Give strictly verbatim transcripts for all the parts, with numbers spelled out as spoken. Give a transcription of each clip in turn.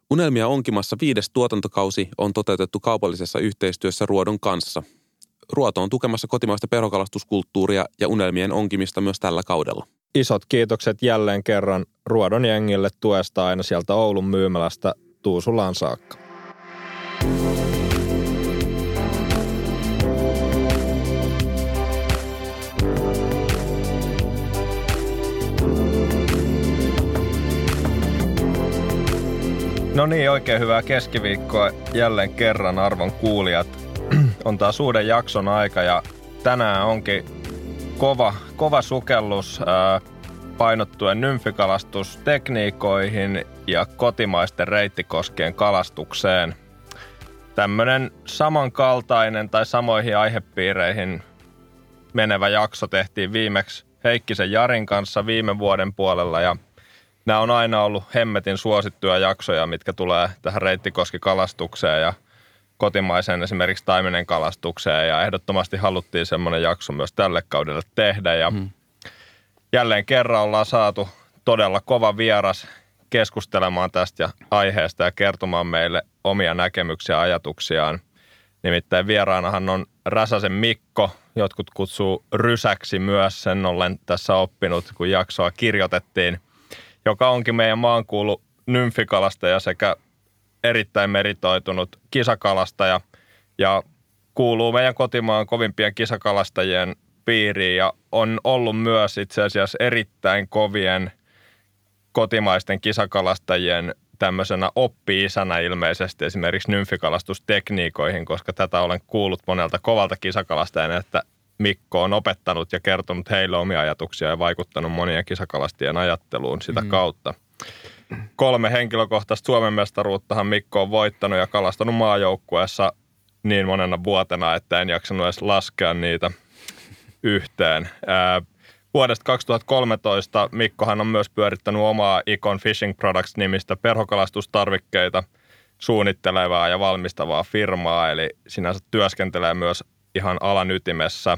Unelmia onkimassa viides tuotantokausi on toteutettu kaupallisessa yhteistyössä Ruodon kanssa. Ruoto on tukemassa kotimaista perhokalastuskulttuuria ja unelmien onkimista myös tällä kaudella. Isot kiitokset jälleen kerran Ruodon jengille tuesta aina sieltä Oulun myymälästä Tuusulaan saakka. No niin, oikein hyvää keskiviikkoa jälleen kerran, arvon kuulijat. On taas uuden jakson aika ja tänään onkin kova, kova sukellus ää, painottuen nymfikalastustekniikoihin ja kotimaisten reittikoskien kalastukseen. Tämmöinen samankaltainen tai samoihin aihepiireihin menevä jakso tehtiin viimeksi Heikkisen Jarin kanssa viime vuoden puolella ja nämä on aina ollut hemmetin suosittuja jaksoja, mitkä tulee tähän reittikoskikalastukseen ja kotimaiseen esimerkiksi taimenen kalastukseen. Ja ehdottomasti haluttiin semmoinen jakso myös tälle kaudelle tehdä. Ja hmm. jälleen kerran ollaan saatu todella kova vieras keskustelemaan tästä aiheesta ja kertomaan meille omia näkemyksiä ja ajatuksiaan. Nimittäin vieraanahan on Räsäsen Mikko, jotkut kutsuu Rysäksi myös, sen olen tässä oppinut, kun jaksoa kirjoitettiin, joka onkin meidän maankuulu nymfikalastaja sekä erittäin meritoitunut kisakalastaja ja kuuluu meidän kotimaan kovimpien kisakalastajien piiriin ja on ollut myös itse asiassa erittäin kovien kotimaisten kisakalastajien tämmöisenä oppi-isänä ilmeisesti esimerkiksi nymfikalastustekniikoihin, koska tätä olen kuullut monelta kovalta kisakalastajan, että Mikko on opettanut ja kertonut heille omia ajatuksia ja vaikuttanut monien kisakalastajien ajatteluun sitä mm. kautta. Kolme henkilökohtaista Suomen mestaruuttahan Mikko on voittanut ja kalastanut maajoukkueessa niin monena vuotena, että en jaksanut edes laskea niitä yhteen. Ää, vuodesta kaksituhattakolmetoista Mikkohan on myös pyörittänyt omaa Icon Fishing Products-nimistä perhokalastustarvikkeita suunnittelevaa ja valmistavaa firmaa, eli sinänsä työskentelee myös ihan alan ytimessä.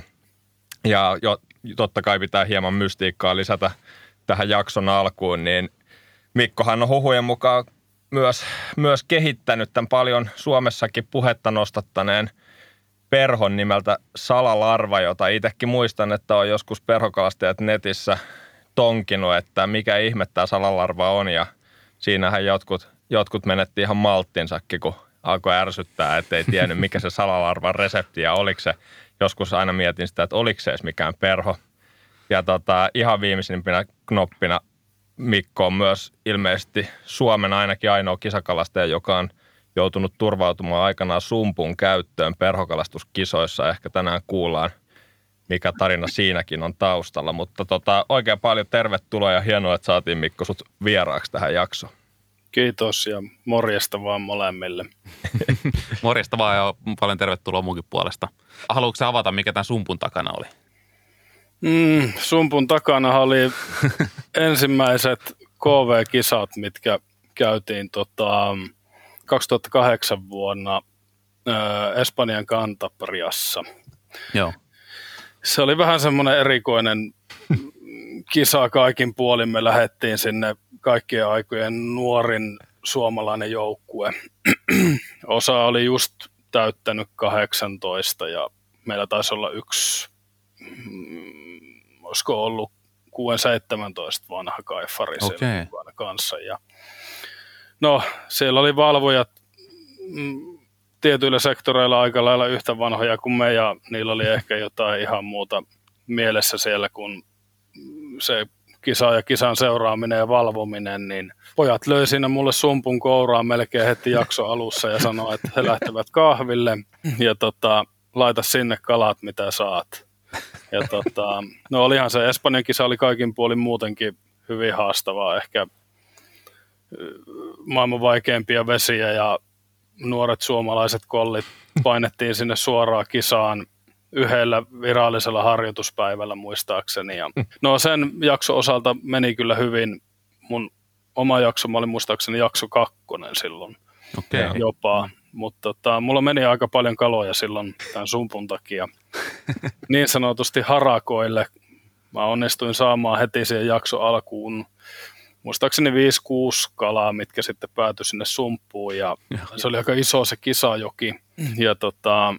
Ja jo, totta kai pitää hieman mystiikkaa lisätä tähän jakson alkuun, niin Mikkohan on huhujen mukaan myös, myös kehittänyt tämän paljon Suomessakin puhetta nostattaneen perhon nimeltä salalarva, jota itsekin muistan, että on joskus perhokalastajat netissä tonkinut, että mikä ihme tämä salalarva on. Ja siinähän jotkut, jotkut menetti ihan malttinsakin, kun alkoi ärsyttää, että ei tiennyt mikä se salalarvan resepti ja oliko se. Joskus aina mietin sitä, että oliko se edes mikään perho. Ja tota, ihan viimeisimpinä knoppina Mikko on myös ilmeisesti Suomen ainakin ainoa kisakalastaja, joka on joutunut turvautumaan aikanaan sumpun käyttöön perhokalastuskisoissa. Ehkä tänään kuullaan, mikä tarina siinäkin on taustalla. Mutta tota, oikein paljon tervetuloa ja hienoa, että saatiin Mikko sut vieraaksi tähän jaksoon. Kiitos ja morjesta vaan molemmille. Morjesta vaan ja paljon tervetuloa munkin puolesta. Haluatko sä avata, mikä tämän sumpun takana oli? Mm, sumpun takana oli ensimmäiset K V-kisat, mitkä käytiin tota, kaksituhattakahdeksan vuonna ää, Espanjan Cantabriassa. Joo. Se oli vähän semmoinen erikoinen kisa kaikin puolin. Me lähdettiin sinne kaikkien aikojen nuorin suomalainen joukkue. Osa oli just täyttänyt kahdeksantoista ja meillä taisi olla yksi, olisiko ollut kuusi seitsemäntoista vanha kaifari okay. sen kanssa. Ja no, siellä oli valvojat mm, tietyillä sektoreilla aika lailla yhtä vanhoja kuin me ja niillä oli ehkä jotain ihan muuta mielessä siellä, kun se kisa ja kisan seuraaminen ja valvominen, niin pojat löi siinä mulle sumpun kouraan melkein heti jakso alussa ja sanoi, että he lähtevät kahville ja tota, laita sinne kalat, mitä saat. Ja tota, no olihan se Espanjan kisa oli kaikin puolin muutenkin hyvin haastavaa, ehkä maailman vaikeimpia vesiä ja nuoret suomalaiset kollit painettiin sinne suoraan kisaan yhdellä virallisella harjoituspäivällä muistaakseni. Ja no sen jakson osalta meni kyllä hyvin. Mun oma jakso, mä olin muistaakseni jakso kakkonen silloin okay. jopa. Mutta tota, mulla meni aika paljon kaloja silloin tämän sumpun takia. Niin sanotusti harakoille. Mä onnistuin saamaan heti siihen jakso alkuun muistaakseni viisi kuusi kalaa, mitkä sitten päätyi sinne sumppuun ja se oli aika iso se Kisajoki. Ja tota,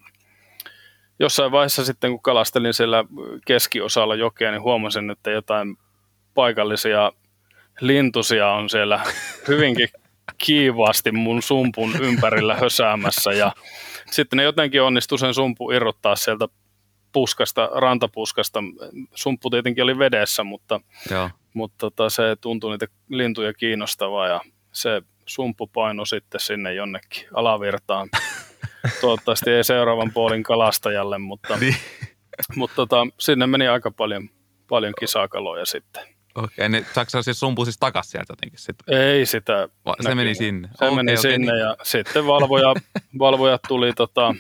jossain vaiheessa sitten, kun kalastelin siellä keskiosalla jokea, niin huomasin, että jotain paikallisia lintusia on siellä hyvinkin kiivaasti mun sumpun ympärillä hösäämässä ja sitten ne jotenkin onnistui sen sumpun irrottaa sieltä puskasta, rantapuskasta. Sumppu tietenkin oli vedessä, mutta, mutta tota, se tuntui niitä lintuja kiinnostavaa ja se sumppu painoi sitten sinne jonnekin alavirtaan. Toivottavasti ei seuraavan puolin kalastajalle, mutta, niin. mutta tota, sinne meni aika paljon, paljon kisakaloja sitten. Okei, niin saako se siis sumpu siis takaisin sieltä jotenkin sitten? Ei sitä. Va, se meni sinne? Se okay, meni okay, sinne niin. Ja sitten valvoja, valvojat tuli, tota,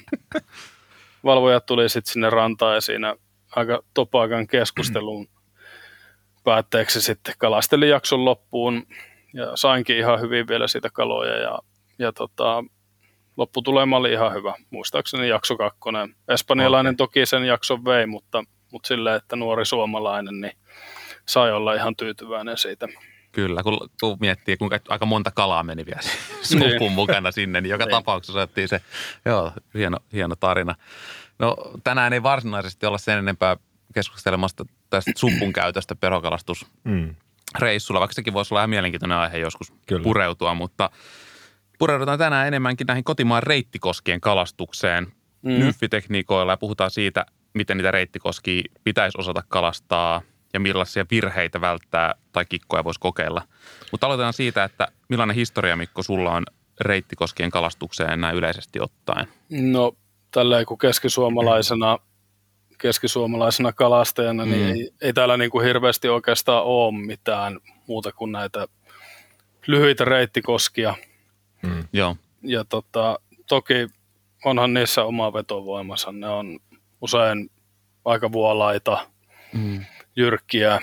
valvojat tuli sitten sinne rantaan ja siinä aika topaakan keskustelun päätteeksi sitten kalastelin jakson loppuun ja sainkin ihan hyvin vielä siitä kaloja ja, ja tota, lopputulema oli ihan hyvä. Muistaakseni jakso kakkonen. Espanjalainen okay. Toki sen jakson vei, mutta, mutta silleen, että nuori suomalainen, niin sai olla ihan tyytyväinen siitä. Kyllä, kun, kun miettii, kuinka aika monta kalaa meni vielä sumpun niin. mukana sinne, niin joka niin. tapauksessa otettiin se, joo, hieno, hieno tarina. No tänään ei varsinaisesti olla sen enempää keskustelemasta tästä sumpun käytöstä perhokalastusreissulla, vaikka sekin voisi olla ihan mielenkiintoinen aihe joskus Kyllä. pureutua, mutta pureudutaan tänään enemmänkin näihin kotimaan reittikoskien kalastukseen mm. nymfitekniikoilla ja puhutaan siitä, miten niitä reittikoskia pitäisi osata kalastaa ja millaisia virheitä välttää tai kikkoja voisi kokeilla. Mutta aloitetaan siitä, että millainen historia, Mikko, sulla on reittikoskien kalastukseen näin yleisesti ottaen? No tälleen kun keskisuomalaisena, keskisuomalaisena kalastajana, mm. niin ei, ei täällä niin kuin hirveästi oikeastaan ole mitään muuta kuin näitä lyhyitä reittikoskia. Mm. Joo. Ja tota, toki onhan niissä oma vetovoimansa. Ne on usein aika vuolaita, mm. jyrkkiä.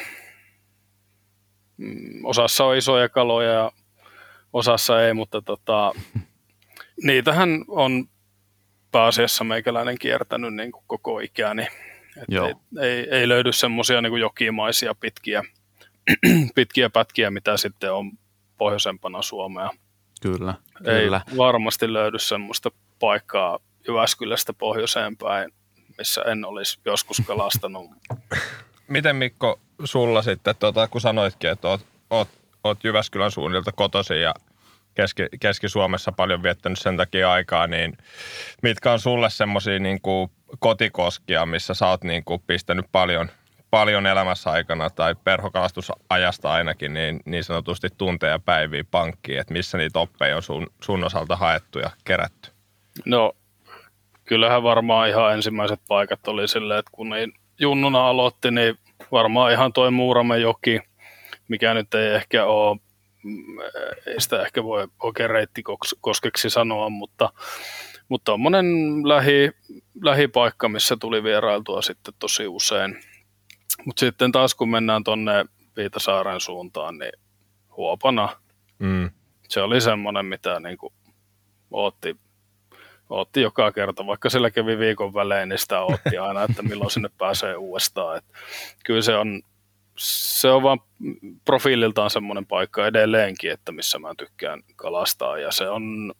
Osassa on isoja kaloja ja osassa ei, mutta tota, niitähän on pääasiassa meikäläinen kiertänyt niin kuin koko ikäni. Ei, ei, ei löydy semmoisia niin kuin jokimaisia pitkiä, pitkiä pätkiä, mitä sitten on pohjoisempana Suomea. Kyllä, ei kyllä. varmasti löydy semmoista paikkaa Jyväskylästä pohjoiseen päin, missä en olisi joskus kalastanut. Miten Mikko sulla sitten, tuota, kun sanoitkin, että oot, oot, oot Jyväskylän suunnilta kotoisin ja Keski, Keski-Suomessa paljon viettänyt sen takia aikaa, niin mitkä on sulle semmoisia niin kuin kotikoskia, missä sä oot niin kuin pistänyt paljon, paljon elämässä aikana tai perhokalastusajasta ainakin niin, niin sanotusti tunteja päiviä pankkiin, että missä niitä oppeja on sun, sun osalta haettu ja kerätty? No kyllähän varmaan ihan ensimmäiset paikat oli silleen, että kun niin junnuna aloitti, niin varmaan ihan toi Muuramejoki, mikä nyt ei ehkä ole, ei sitä ehkä voi oikein reittikoskiksi sanoa, mutta mutta tommonen lähi, lähipaikka, missä tuli vierailtua sitten tosi usein. Mutta sitten taas kun mennään tonne Viitasaaren suuntaan, niin Huopana, mm. se oli semmoinen, mitä niinku ootti, ootti joka kerta, vaikka sillä kävi viikon välein, niin sitä ootti aina, että milloin sinne pääsee uudestaan. Et kyllä se on, se on vaan profiililtaan semmoinen paikka edelleenkin, että missä mä tykkään kalastaa, ja se on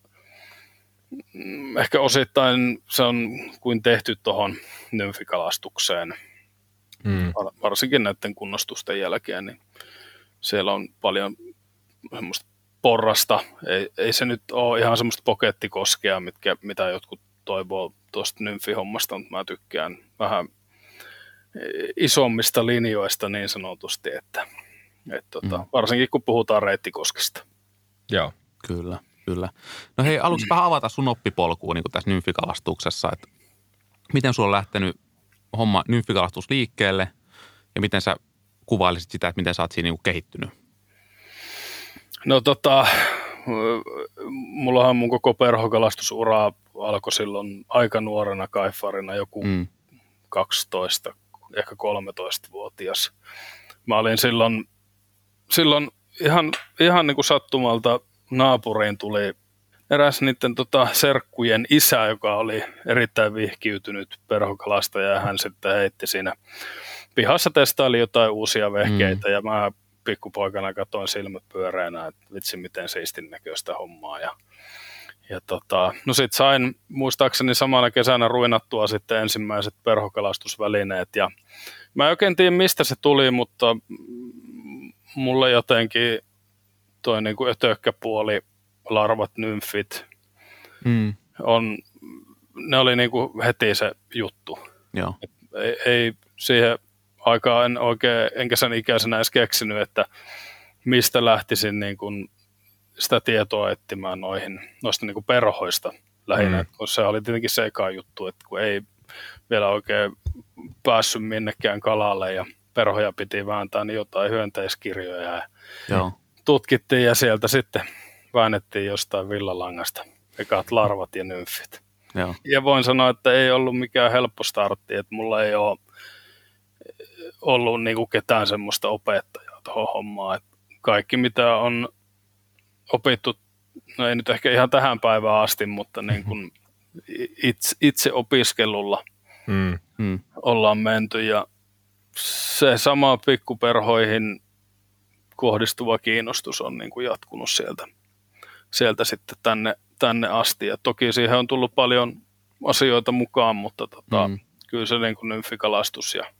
ehkä osittain se on kuin tehty tuohon nymfikalastukseen, mm. varsinkin näiden kunnostusten jälkeen, niin siellä on paljon semmoista porrasta. Ei, ei se nyt ole ihan semmoista pokettikoskea, mitkä, mitä jotkut toivoo tuosta nymfihommasta, mutta mä tykkään vähän isommista linjoista niin sanotusti, että, että tota, mm. varsinkin kun puhutaan reittikoskista. Joo, kyllä. Kyllä. No hei, aluksi vähän avata sun oppipolkuun niin kuin tässä nymfikalastuksessa, että miten sulla on lähtenyt homma nymfikalastus liikkeelle ja miten sä kuvailisit sitä, että miten sä oot siinä niin kuin kehittynyt? No tota, mullahan mun koko perhokalastusura alkoi silloin aika nuorena kaifarina, joku mm. kaksitoista, ehkä kolmetoista-vuotias. Mä olin silloin, silloin ihan, ihan niin kuin sattumalta naapuriin tuli eräs niiden tota, serkkujen isä, joka oli erittäin vihkiytynyt perhokalastaja, ja hän sitten heitti siinä pihassa, testaili jotain uusia vehkeitä, mm. ja mä pikkupoikana katoin silmät pyöreänä, että vitsi miten siistin näköistä hommaa. Ja, ja tota, no sit sain muistaakseni samana kesänä ruinattua sitten ensimmäiset perhokalastusvälineet. Ja mä en oikein tiedä mistä se tuli, mutta mulle jotenkin toi niinku ötökkäpuoli, larvat, nymfit, mm. on, ne oli niinku heti se juttu. Joo. Et ei, ei siihen aikaan en oikein, enkä sen ikäisenä edes keksinyt, että mistä lähtisin niin kuin sitä tietoa etsimään noihin, noista niin kuin perhoista lähinnä, mm. kun se oli tietenkin se eka juttu, että kun ei vielä oikein päässyt minnekään kalalle ja perhoja piti vääntää, niin jotain hyönteiskirjoja ja Joo. tutkittiin ja sieltä sitten väännettiin jostain villalangasta ekat larvat ja nymfit. Joo. Ja voin sanoa, että ei ollut mikään helppo startti, että mulla ei ole ollut niin kuin ketään semmoista opettajaa tuohon hommaan. Että kaikki mitä on opittu, no ei nyt ehkä ihan tähän päivään asti, mutta niin kuin itse, itse opiskelulla mm. Mm. ollaan menty. Ja se sama pikkuperhoihin kohdistuva kiinnostus on niin kuin jatkunut sieltä, sieltä sitten tänne, tänne asti. Ja toki siihen on tullut paljon asioita mukaan, mutta tota, mm. kyllä se niin kuin nymfikalastus ja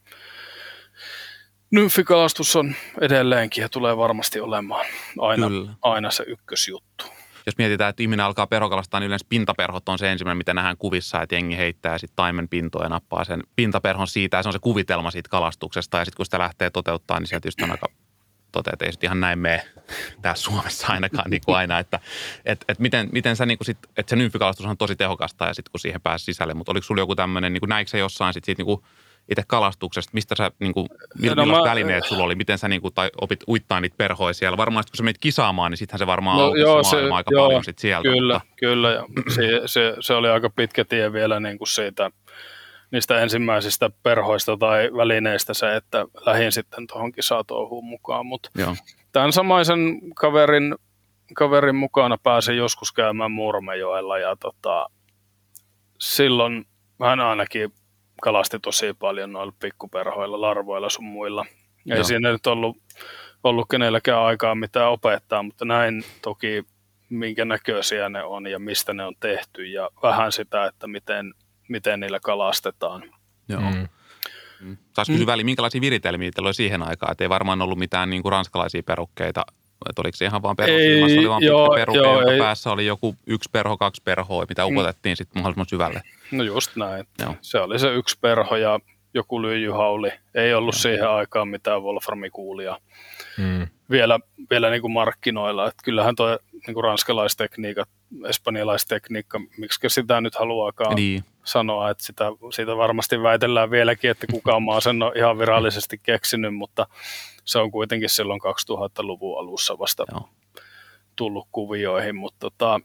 nymfikalastus on edelleenkin ja tulee varmasti olemaan aina, aina se ykkösjuttu. Jos mietitään, että ihminen alkaa perhokalastaa, niin yleensä pintaperhot on se ensimmäinen, mitä nähdään kuvissa, että jengi heittää sitten taimen pintoa ja nappaa sen pintaperhon siitä, ja se on se kuvitelma siitä kalastuksesta, ja sitten kun sitä lähtee toteuttamaan, niin sieltä just on aika toteaa, että ei sitten ihan näin mene täällä Suomessa ainakaan niin kuin aina, että et, et miten, miten sä niin kuin sit, että se nymfikalastus on tosi tehokasta, ja sitten kun siihen pääsi sisälle, mutta oliko sulla joku tämmöinen, niin kuin näikö sä jossain sitten siitä niin kuin itse kalastuksesta, mistä sä, niin kuin, millaiset no, välineet sulla oli, miten sä niin kuin, tai opit uittaa niitä perhoja siellä? Varmaan, kun sä menit kisaamaan, niin sittenhän se varmaan no, auki se maailma aika joo, paljon sit sieltä. Kyllä, mutta. kyllä. Ja se, se, se oli aika pitkä tie vielä niin kuin siitä, niistä ensimmäisistä perhoista tai välineistä se, että lähdin sitten tuohon kisatouhuun mukaan. Mutta tämän samaisen kaverin, kaverin mukana pääsin joskus käymään Muurmejoella ja tota, silloin hän ainakin kalasti tosi paljon noilla pikkuperhoilla, larvoilla sun muilla. Ei Joo. siinä nyt ollut, ollut kenelläkään aikaa mitään opettaa, mutta näin toki minkä näköisiä ne on ja mistä ne on tehty ja vähän sitä, että miten, miten niillä kalastetaan. Joo. Mm. Mm. Saisi kysyä väliin, minkälaisia viritelmiä teillä oli siihen aikaan? Et ei varmaan ollut mitään niin kuin ranskalaisia perukkeita. Että oliko se ihan vaan perhosilmassa, oli vaan joo, pitkä peruke, joo, jonka ei. Päässä oli joku yksi perho, kaksi perhoa, mitä upotettiin mm. sitten mahdollisimman syvälle. No just näin. Joo. Se oli se yksi perho ja joku lyijyhauli. Ei ollut joo. siihen aikaan mitään wolframikuulia mm. vielä, vielä niin kuin markkinoilla. Et kyllähän tuo niin kuin ranskalaistekniikat, espanjalaistekniikka, miksi sitä nyt haluaakaan niin. sanoa, että sitä, siitä varmasti väitellään vieläkin, että kukaan maa sen on ihan virallisesti keksinyt, mutta se on kuitenkin silloin kaksituhattaluvun alussa vasta Joo. tullut kuvioihin, mutta tota,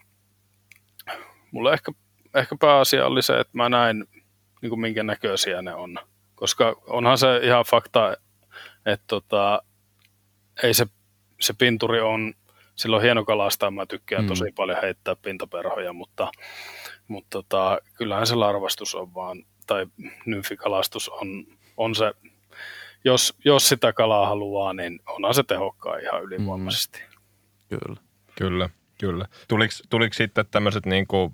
mulle ehkä, ehkä pääasia oli se, että mä näin niin kuin minkä näköisiä ne on, koska onhan se ihan fakta, että tota, ei se, se pinturi on, silloin hieno kalastaa, mä tykkään mm. tosi paljon heittää pintaperhoja, mutta, mutta tota, kyllähän se larvastus on vaan, tai nymfikalastus on, on se, jos, jos sitä kalaa haluaa, niin onhan se tehokkaa ihan ylivoimaisesti. Mm. Kyllä. Kyllä, kyllä. Tuliko, tuliko sitten tämmöiset niinku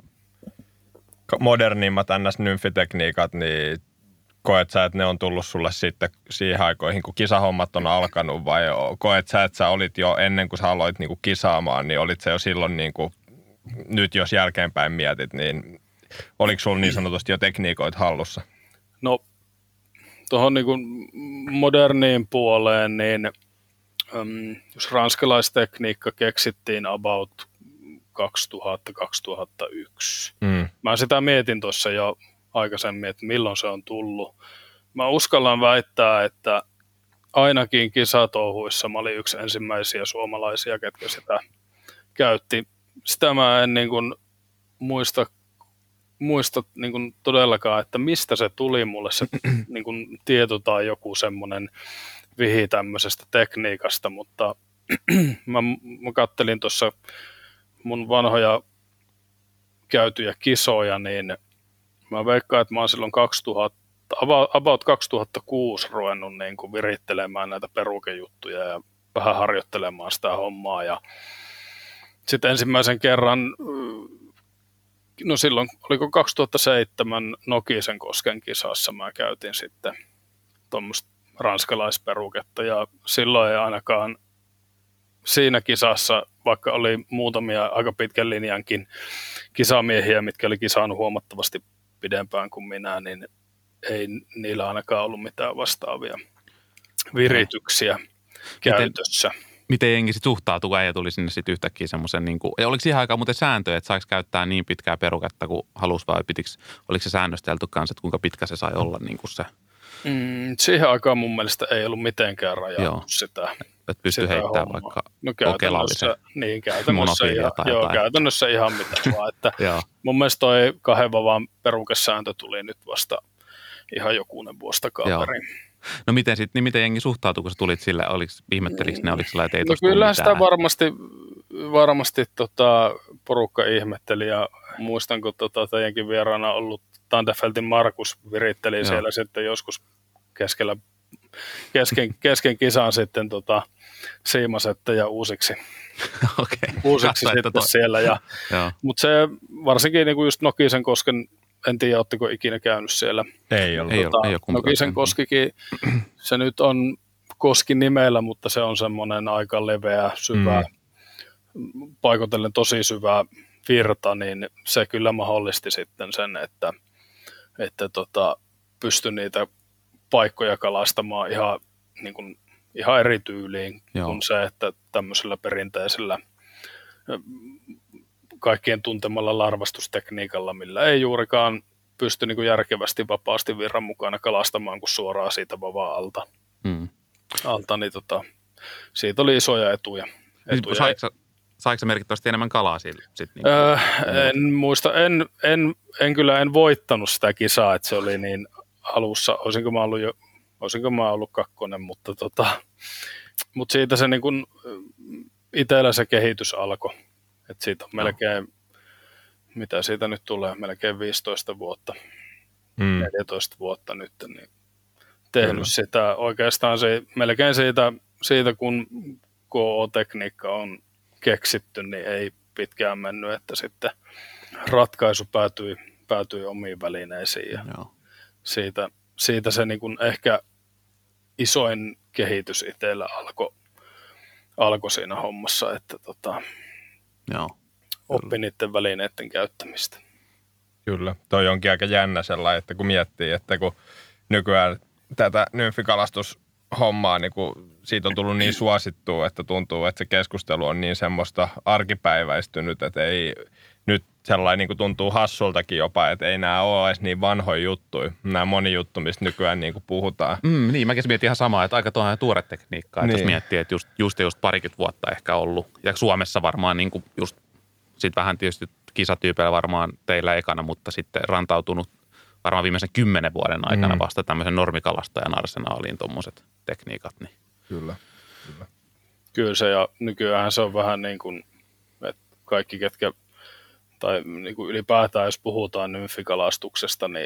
modernimmat N S-nymfitekniikat, niin koet sä, että ne on tullut sulle sitten siihen aikoihin, kun kisahommat on alkanut, vai koet sä, että sä olit jo ennen kuin sä aloit niinku kisaamaan, niin olit sä jo silloin, niinku, nyt jos jälkeenpäin mietit, niin oliko sulla niin sanotusti jo tekniikoita hallussa? No, tuohon niinku moderniin puoleen, niin um, jos ranskalaistekniikka keksittiin about kaksituhatta kaksituhattayksi. Mm. Mä sitä mietin tuossa jo aikaisemmin, että milloin se on tullut. Mä uskallan väittää, että ainakin kisatouhuissa mä olin yksi ensimmäisiä suomalaisia, ketkä sitä käytti. Sitä mä en niin kuin muista, muista niin kuin todellakaan, että mistä se tuli mulle se niin kuin tieto tai joku semmoinen vihi tämmöisestä tekniikasta, mutta mä, mä kattelin tuossa mun vanhoja käytyjä kisoja, niin mä veikkaan, että mä oon silloin kaksituhatta, about kaksituhattakuusi ruvennut niin kuin virittelemään näitä perukejuttuja ja vähän harjoittelemaan sitä hommaa. Ja sitten ensimmäisen kerran, no silloin oliko kaksituhattaseitsemän Nokisen kosken kisassa mä käytin sitten tuommoista ranskalaisperuketta ja silloin ei ainakaan siinä kisassa, vaikka oli muutamia aika pitkän linjankin kisamiehiä, mitkä oli kisannut huomattavasti pidempään kuin minä, niin ei niillä ainakaan ollut mitään vastaavia virityksiä no. käytössä. Miten, miten jengi sitten suhtautuu, äijä tuli sinne sitten yhtäkkiä semmoisen, niin kuin, oliko siihen aikaan muuten sääntöjä, että saiko käyttää niin pitkää peruketta kuin halusi vai pitikö, oliko se säännöstelty kanssa, että kuinka pitkä se sai olla niin kuin se? Mm, siihen aikaan mun mielestä ei ollut mitenkään rajattu sitä. Että pystyy heittämään hommaa. Vaikka no käytännössä, niin, käytännössä, ihan, joo, käytännössä ihan mitä vaan. Että mun mielestä toi kahden vavaan perukesääntö tuli nyt vasta ihan jokunen vuosi takaperin. No miten sitten, niin miten jengi suhtautui, kun sä tulit sille, oliko, ihmettelikö ne, oliko sillä, että ei no kyllä sitä varmasti, varmasti tota, porukka ihmetteli ja muistan, kun tota, teidänkin vieraana ollut Tandefeltin Markus viritteli joo. siellä sitten joskus keskellä, kesken, kesken kisan sitten tota, siimasette ja uusiksi, okay. uusiksi sitten toi. Siellä. Ja, mutta se varsinkin niin kuin just Nokisen kosken, en tiedä, oletteko ikinä käynyt siellä. Ei ollut. Tota, ei ole, ei ole Nokisen koskikin, se nyt on koski nimellä, mutta se on semmoinen aika leveä, syvä, mm. paikotellen tosi syvä virta, niin se kyllä mahdollisti sitten sen, että, että tota, pystyi niitä paikkoja kalastamaan ihan, niin kuin, ihan eri tyyliin Joo. kuin se, että tämmöisellä perinteisellä kaikkien tuntemalla larvastustekniikalla, millä ei juurikaan pysty niin kuin järkevästi vapaasti virran mukana kalastamaan kuin suoraan siitä vavaa alta. Mm. alta niin tota, siitä oli isoja etuja. etuja. Saiko, saiko merkittävästi enemmän kalaa sillä? Sit niin öö, en muista, en, en, en kyllä en voittanut sitä kisaa, että se oli niin alussa, olisinko mä ollut, jo, olisinko mä ollut kakkonen, mutta, tota, mutta siitä se niin kuin itsellä se kehitys alkoi. Että siitä on melkein, no. mitä siitä nyt tulee, melkein viisitoista vuotta, mm. neljätoista vuotta nyt, niin tehnyt Kyllä. sitä oikeastaan se, melkein siitä, siitä, kun K O-tekniikka on keksitty, niin ei pitkään mennyt, että sitten ratkaisu päätyi, päätyi omiin välineisiin ja no. siitä, siitä se niin kuin ehkä isoin kehitys itsellä alkoi alko siinä hommassa, että tota, Joo. oppi niiden välineiden käyttämistä. Kyllä, toi onkin aika jännä sellainen, että kun miettii, että kun nykyään tätä nymfikalastushommaa, niin kun siitä on tullut niin suosittua, että tuntuu, että se keskustelu on niin semmoista arkipäiväistynyt, että ei nyt sellainen niin kuin tuntuu hassultakin jopa, että ei nämä ole edes niin vanhoja juttuja. Nämä moni juttu, mistä nykyään niin kuin puhutaan. Mm, niin, mäkin mietin ihan samaa, että aika tuohon tuore tekniikkaa. Niin. Jos miettii, että just, just, just parikymmentä vuotta ehkä ollut. Ja Suomessa varmaan niin kuin just sit vähän tietysti kisatyypeillä varmaan teillä ekana, mutta sitten rantautunut varmaan viimeisen kymmenen vuoden aikana mm. vasta tämmöisen normikalastajan arsenaaliin tuommoiset tekniikat. Niin. Kyllä, kyllä. Kyllä se, ja nykyään se on vähän niin kuin, että kaikki ketkä, tai niin kuin ylipäätään jos puhutaan nymfikalastuksesta, niin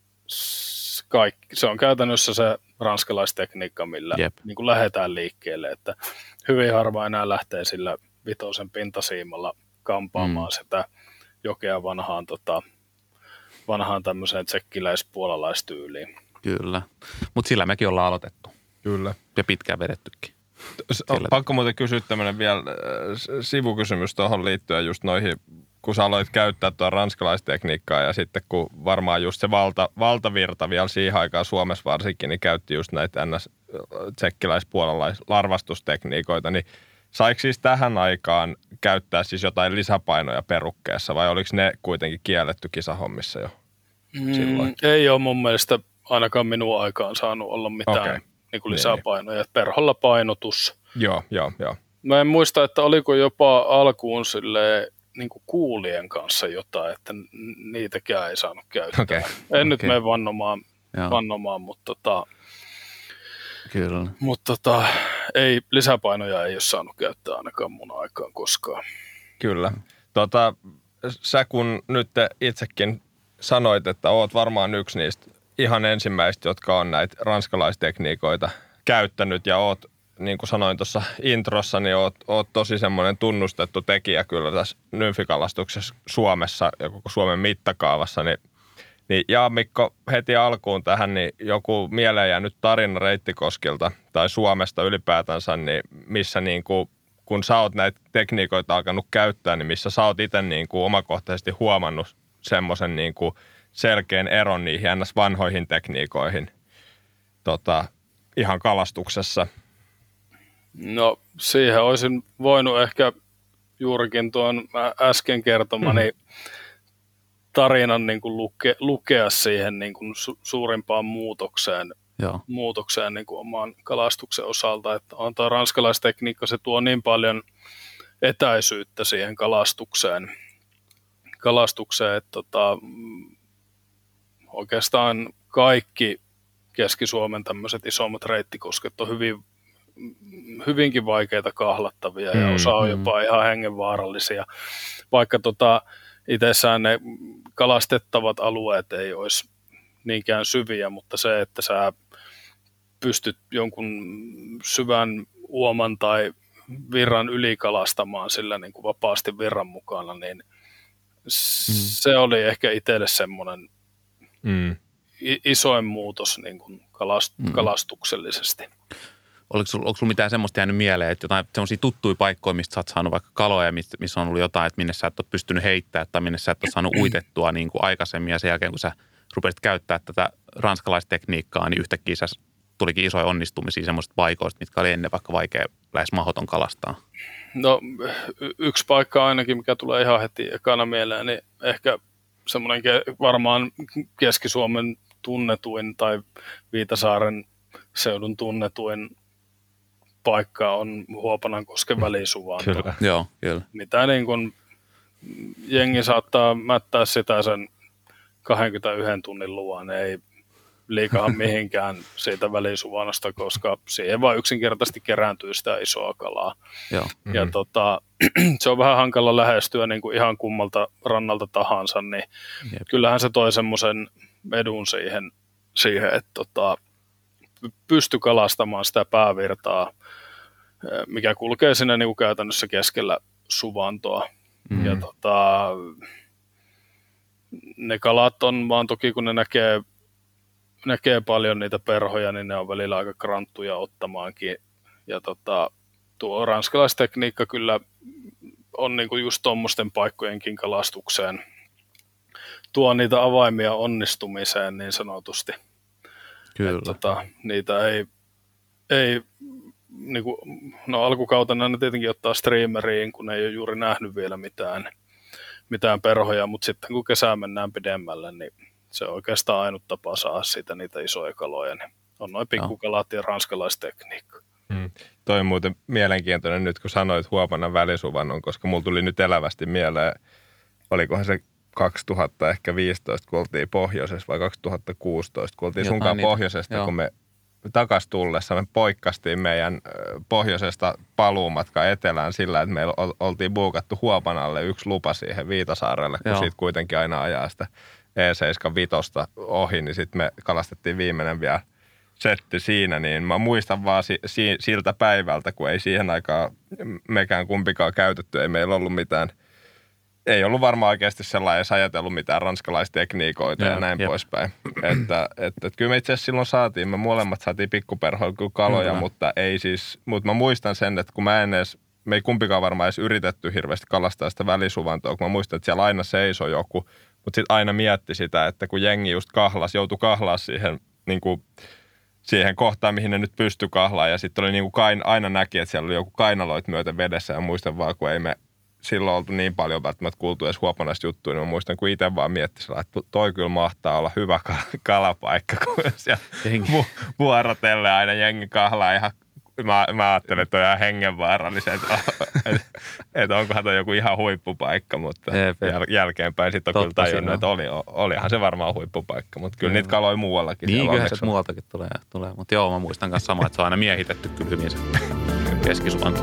kaikki, se on käytännössä se ranskalaistekniikka, millä Jep. niin kuin lähdetään liikkeelle, että hyvin harva enää lähtee sillä vitosen pintasiimalla kampaamaan mm. sitä jokea vanhaan, tota, vanhaan tämmöiseen tsekkiläis-puolalaistyyliin. Kyllä, mutta sillä mekin ollaan aloitettu. Kyllä. Ja pitkään vedettykin. Sillä. Pakko muuten kysyä tämmöinen vielä sivukysymys tuohon liittyen just noihin, kun sä aloit käyttää tuon ranskalaistekniikkaa ja sitten kun varmaan just se valta, valtavirta vielä siihen aikaan Suomessa varsinkin, niin käytti just näitä ns-tsekkiläis-puolalais-larvastustekniikoita, niin saiko siis tähän aikaan käyttää siis jotain lisäpainoja perukkeessa vai oliko ne kuitenkin kielletty kisahommissa jo silloin? Mm, ei ole mun mielestä ainakaan minun aikaan saanut olla mitään okay. niin kuin lisäpainoja. Niin. Perholla painotus. Joo, joo, joo. Mä en muista, että oliko jopa alkuun silleen, niin kuin kuulien kanssa jotain, että niitäkään ei saanut käyttää. Okay. En okay. nyt mene vannomaan, vannomaan mutta tota, Kyllä. Mutta tota, ei, lisäpainoja ei ole saanut käyttää ainakaan mun aikaan koskaan. Kyllä. Tota, sä kun nyt itsekin sanoit, että oot varmaan yksi niistä ihan ensimmäistä, jotka on näitä ranskalaistekniikoita käyttänyt ja oot niin kuin sanoin tuossa introssa, niin oot, oot tosi semmoinen tunnustettu tekijä kyllä tässä nymfikalastuksessa Suomessa ja koko Suomen mittakaavassa. Niin, niin Jaa Mikko, heti alkuun tähän, niin joku mieleen jäänyt tarina Reittikoskilta tai Suomesta ylipäätänsä, niin missä niin kuin, kun sä oot näitä tekniikoita alkanut käyttää, niin missä sä oot itse niin kuin omakohtaisesti huomannut semmoisen niin kuin selkeän eron niihin ns. Vanhoihin tekniikoihin tota, ihan kalastuksessa? No siihen olisin voinut ehkä juurikin tuon äsken kertomani mm. tarinan niin kuin luke, lukea siihen niin kuin su, suurimpaan muutokseen, Joo. muutokseen niin kuin oman kalastuksen osalta. Että on tuo ranskalaistekniikka, se tuo niin paljon etäisyyttä siihen kalastukseen, kalastukseen että tota, oikeastaan kaikki Keski-Suomen tämmöiset isommat reittikosket on hyvin, hyvinkin vaikeita kahlattavia ja mm, osa on jopa mm. ihan hengenvaarallisia, vaikka tota, itsessään ne kalastettavat alueet ei olisi niinkään syviä, mutta se, että sä pystyt jonkun syvän uoman tai virran yli kalastamaan sillä niin kuin vapaasti virran mukana, niin mm. se oli ehkä itselle semmoinen mm. isoin muutos niin kuin kalast- mm. kalastuksellisesti. Oliko sulla, onko sulla mitään semmoista jäänyt mieleen, että jotain semmoisia tuttuja paikkoja, mistä sä oot saanut vaikka kaloja, missä on ollut jotain, että minne sä et ole pystynyt heittämään tai minne sä et ole saanut uitettua niin kuin aikaisemmin ja sen jälkeen, kun sä rupesit käyttää tätä ranskalaistekniikkaa, niin yhtäkkiä sä tulikin isoja onnistumisia semmoisista paikoista, mitkä oli ennen vaikka vaikea lähes mahdoton kalastaa? No y- yksi paikka ainakin, mikä tulee ihan heti ekana mieleen, niin ehkä semmoinen ke- varmaan Keski-Suomen tunnetuin tai Viitasaaren seudun tunnetuin paikka on Huopanankosken välisuvanto. Kyllä, joo, kyllä. Mitä niin kuin jengi saattaa mättää sitä sen kaksikymmentäyksi tunnin luvan, ei liikaha mihinkään siitä välisuvannosta, koska siihen vaan yksinkertaisesti kerääntyy sitä isoa kalaa. Joo. Mm-hmm. Ja tota, se on vähän hankala lähestyä niin kuin ihan kummalta rannalta tahansa, niin Jep. kyllähän se toi semmoisen edun siihen, siihen että tota, pysty kalastamaan sitä päävirtaa, mikä kulkee siinä niin kuin käytännössä keskellä suvantoa. Mm-hmm. Ja tota, ne kalat on vaan toki, kun ne näkee, näkee paljon niitä perhoja, niin ne on välillä aika kranttuja ottamaankin. Ja tota, tuo ranskalaistekniikka kyllä on niin kuin just tuommoisten paikkojenkin kalastukseen. Tuo niitä avaimia onnistumiseen niin sanotusti. Kyllä. Et, tota, niitä ei, ei niin kuin, no alkukautena ne tietenkin ottaa streameriin, kun ei ole juuri nähnyt vielä mitään, mitään perhoja, mutta sitten kun kesää mennään pidemmälle, niin se on oikeastaan ainut tapa saada siitä niitä isoja kaloja. Niin on noin pikkukalat ja ranskalaistekniikka. Hmm. Toi on muuten mielenkiintoinen nyt, kun sanoit Huopanan välisuvannon, koska mulla tuli nyt elävästi mieleen, olikohan se kaksituhattaviisitoista, kun oltiin pohjoisessa, vai kaksituhattakuusitoista, kun oltiin sunkaan pohjoisesta, joo. kun me takas tullessa me poikkastiin meidän pohjoisesta paluumatka etelään sillä, että meillä oltiin buukattu Huopanalle yksi lupa siihen Viitasaarelle, kun siitä kuitenkin aina ajaa sitä E seitsemänkymmentäviisi ohi, niin sitten me kalastettiin viimeinen vielä setti siinä, niin mä muistan vaan si- si- siltä päivältä, kun ei siihen aikaan mekään kumpikaan käytetty, ei meillä ollut mitään, ei ollut varmaan oikeasti sellainen edes ajatellut mitään ranskalaistekniikoita ja, ja näin jep. poispäin. Että, että, että kyllä me itse asiassa silloin saatiin, me molemmat saatiin pikkuperhoilla kyllä kaloja, mm-hmm. mutta ei siis, mutta mä muistan sen, että kun mä en edes, me ei kumpikaan varmaan edes yritetty hirveästi kalastaa sitä välisuvantoa, kun mä muistan, että siellä aina seisoi joku, mutta sitten aina mietti sitä, että kun jengi just kahlas, joutui kahlaa siihen, niin kuin, siihen kohtaan, mihin ne nyt pystyi kahlaa, ja sitten oli niin kuin kain, aina näki, että siellä oli joku kainaloit myöten vedessä, ja muistan vaan, kun ei me silloin oltu niin paljon välttämättä kuultu edes Huopanasta juttuja, niin mä muistan, kun itse vaan mietti sillä, että toi kyllä mahtaa olla hyvä kalapaikka, kun siellä vu- vuorotellen aina jengi kahlaa ihan, mä, mä ajattelen, että on ihan hengenvaarallisia, että et, et onkohan toi joku ihan huippupaikka, mutta jäl- jälkeenpäin sitten on Totta kyllä tajunnut, että oli, olihan se varmaan huippupaikka, mutta kyllä niitä kaloja muuallakin. Niin, kyllähän se muualtakin tulee, tulee. Mutta joo, mä muistan myös samaa, että se on aina miehitetty kyllä hyvin se Keski-Suomen.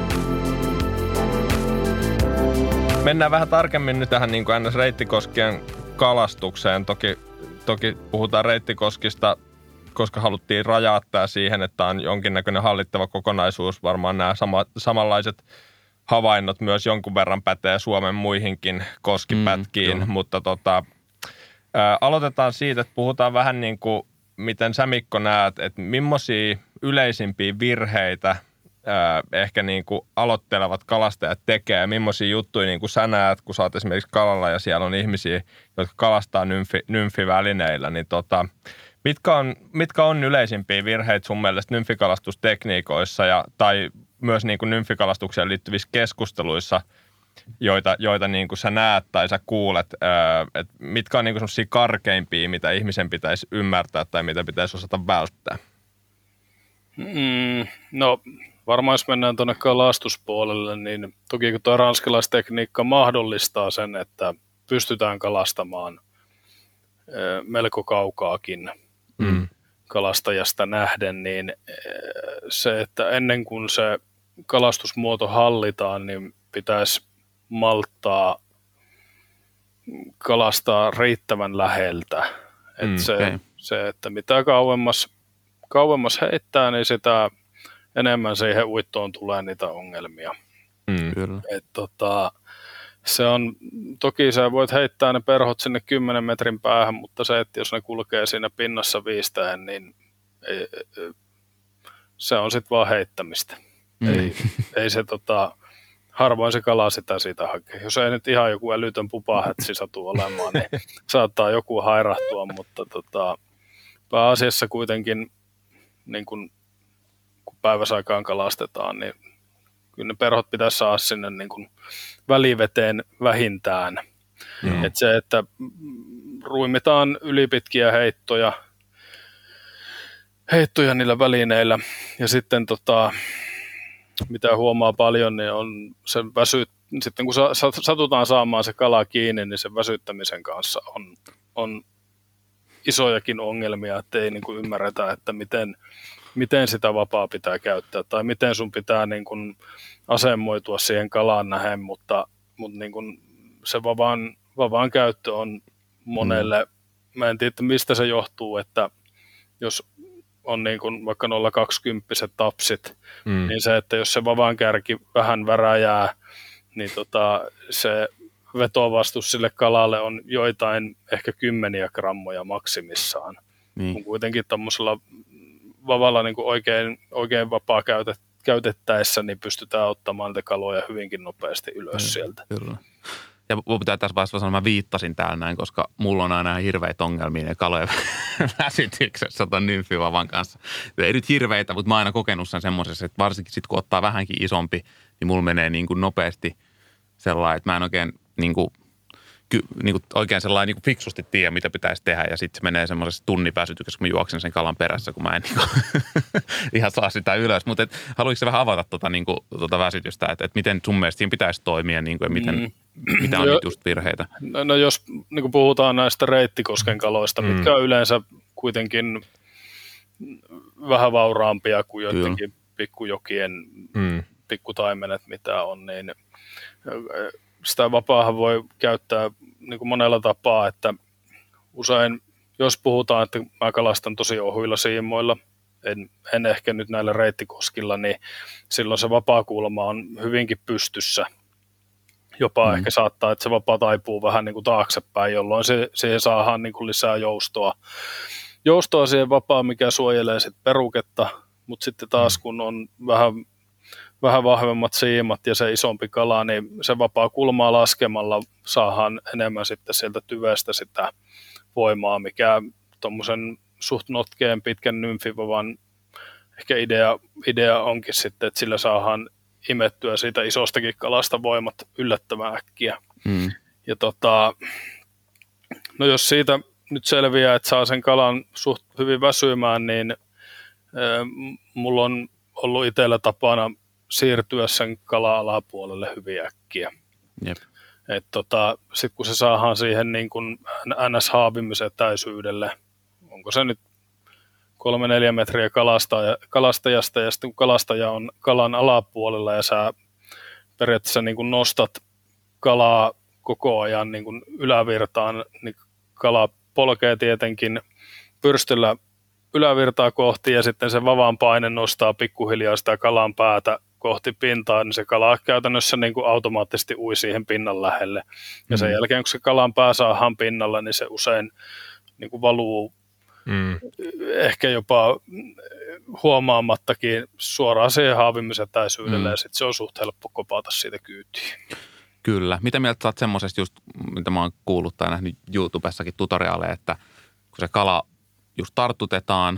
Mennään vähän tarkemmin nyt tähän niin kuin N S-reittikoskien kalastukseen. Toki, toki puhutaan reittikoskista koska haluttiin rajata siihen, että on jonkinnäköinen hallittava kokonaisuus, varmaan nämä sama, samanlaiset havainnot myös jonkun verran pätee Suomen muihinkin koskipätkiin, mm, mutta tota, ää, aloitetaan siitä, että puhutaan vähän niin kuin, miten sä Mikko näet, että millaisia yleisimpiä virheitä ää, ehkä niin kuin aloittelevat kalastajat tekee, ja millaisia juttuja niin kuin sä näet, kun sä oot esimerkiksi kalalla ja siellä on ihmisiä, jotka kalastaa nymfi, nymfivälineillä, niin tota, mitkä on, mitkä on yleisimpiä virheitä sun mielestä nymfikalastustekniikoissa ja, tai myös niin kuin nymfikalastukseen liittyvissä keskusteluissa, joita, joita niin kuin sä näet tai sä kuulet, että mitkä on niin kuin semmoisia karkeimpia, mitä ihmisen pitäisi ymmärtää tai mitä pitäisi osata välttää? Mm, no varmaan jos mennään tuonne kalastuspuolelle, niin toki kun tuo ranskalaistekniikka mahdollistaa sen, että pystytään kalastamaan melko kaukaakin mm. kalastajasta nähden, niin se, että ennen kuin se kalastusmuoto hallitaan, niin pitäisi malttaa kalastaa riittävän läheltä. Et mm, se, okay. se, että mitä kauemmas, kauemmas heittää, niin sitä enemmän siihen uittoon tulee niitä ongelmia. Mm. Et tota, se on, toki sä voit heittää ne perhot sinne kymmenen metrin päähän, mutta se, että jos ne kulkee siinä pinnassa viistäen, niin ei, se on sitten vaan heittämistä. Mm. Ei, ei se tota, harvoin se kala sitä siitä hakee. Jos ei nyt ihan joku älytön pupahätsi satu olemaan, niin saattaa joku hairahtua, mutta tota, pääasiassa kuitenkin niin kun, kun päiväsaikaan kalastetaan, niin kyllä ne perhot pitäisi saada sinne niin kuin väliveteen vähintään. Mm. Et se, että ruimitaan ylipitkiä heittoja, heittoja niillä välineillä. Ja sitten tota, mitä huomaa paljon, niin on se väsy, sitten kun satutaan saamaan se kala kiinni, niin sen väsyttämisen kanssa on, on isojakin ongelmia, että ei niin kuin ymmärretä, että miten miten sitä vapaa pitää käyttää tai miten sun pitää niin kuin asemoitua siihen kalaan nähen, mutta, mutta niin kuin se vapaan, vapaan käyttö on monelle, mm. mä en tiedä mistä se johtuu, että jos on niin kuin vaikka nolla kaksikymmentä tapsit, mm. niin se, että jos se vapaan kärki vähän väräjää, niin tota, se vetovastus sille kalalle on joitain ehkä kymmeniä grammoja maksimissaan. Mm. Kun kuitenkin tommosella vavalla niin kuin oikein, oikein vapaa käytet, käytettäessä, niin pystytään ottamaan niitä kaloja hyvinkin nopeasti ylös mm, sieltä. Kyllä. Ja pitää tässä vaiheessa sanoa, mä viittasin täällä näin, koska mulla on aina hirveitä ongelmia ne kalojen väsytyksessä ton nymfivavan kanssa. Ei nyt hirveitä, mutta mä oon aina kokenut sen semmoisessa, että varsinkin sit kun ottaa vähänkin isompi, niin mulla menee niin kuin nopeasti sellainen, että mä en oikein niin kuin niin kuin oikein sellainen niin kuin fiksusti tiedä, mitä pitäisi tehdä, ja sitten se menee semmoisessa tunnin väsytyksessä, kun mä juoksen sen kalan perässä, kun mä en niin kuin ihan saa sitä ylös. Mutta haluatko sä vähän avata tuota, niin kuin, tuota väsytystä, että et miten sun mielestä siinä pitäisi toimia, niin kuin, ja miten, mm. mitä on no, nyt just virheitä? No, no jos niin kuin puhutaan näistä reittikosken kaloista, mm. mitkä on yleensä kuitenkin vähän vauraampia kuin joidenkin pikkujokien mm. pikkutaimenet, mitä on, niin sitä vapaahan voi käyttää niin kuin monella tapaa, että usein, jos puhutaan, että mä kalastan tosi ohuilla siimoilla, en, en ehkä nyt näillä reittikoskilla, niin silloin se vapaakulma on hyvinkin pystyssä. Jopa mm. ehkä saattaa, että se vapaa taipuu vähän niin kuin taaksepäin, jolloin se, siihen saadaan niin kuin lisää joustoa. Joustoa siihen vapaa, mikä suojelee sit peruketta, mutta sitten taas kun on vähän vähän vahvemmat siimat ja se isompi kala, niin se vapaa kulmaa laskemalla saadaan enemmän sitten sieltä tyvestä sitä voimaa, mikä tuommoisen suht notkeen pitkän nymfivavan ehkä idea, idea onkin sitten, että sillä saadaan imettyä siitä isostakin kalasta voimat yllättävän äkkiä. Hmm. Ja tota, no jos siitä nyt selviää, että saa sen kalan suht hyvin väsymään, niin äh, mulla on ollut itsellä tapana siirtyä sen kala-alapuolelle hyvin äkkiä. Jep. Et tota, sitten kun se saadaan siihen niin kuin N S-haavimisen täysyydelle, onko se nyt kolme neljä metriä kalastaja, kalastajasta, ja sitten kun kalastaja on kalan alapuolella ja sä periaatteessa niin kuin nostat kalaa koko ajan niin kuin ylävirtaan, niin kala polkee tietenkin pyrstöllä ylävirtaa kohti ja sitten se vavan paine nostaa pikkuhiljaa sitä kalan päätä kohti pintaa, niin se kala käytännössä niin kuin automaattisesti ui siihen pinnan lähelle. Ja sen mm. jälkeen, kun se kalan pää saadaan pinnalla, niin se usein niin kuin valuu mm. ehkä jopa huomaamattakin suoraan siihen haavimisen täysyydelle, mm. ja sitten se on suht helppo kopata siitä kyytiin. Kyllä. Mitä mieltä sä oot semmoisesta just, mitä mä oon kuullut tai nähnyt YouTubessakin tutoriaaleja, että kun se kala just tartutetaan,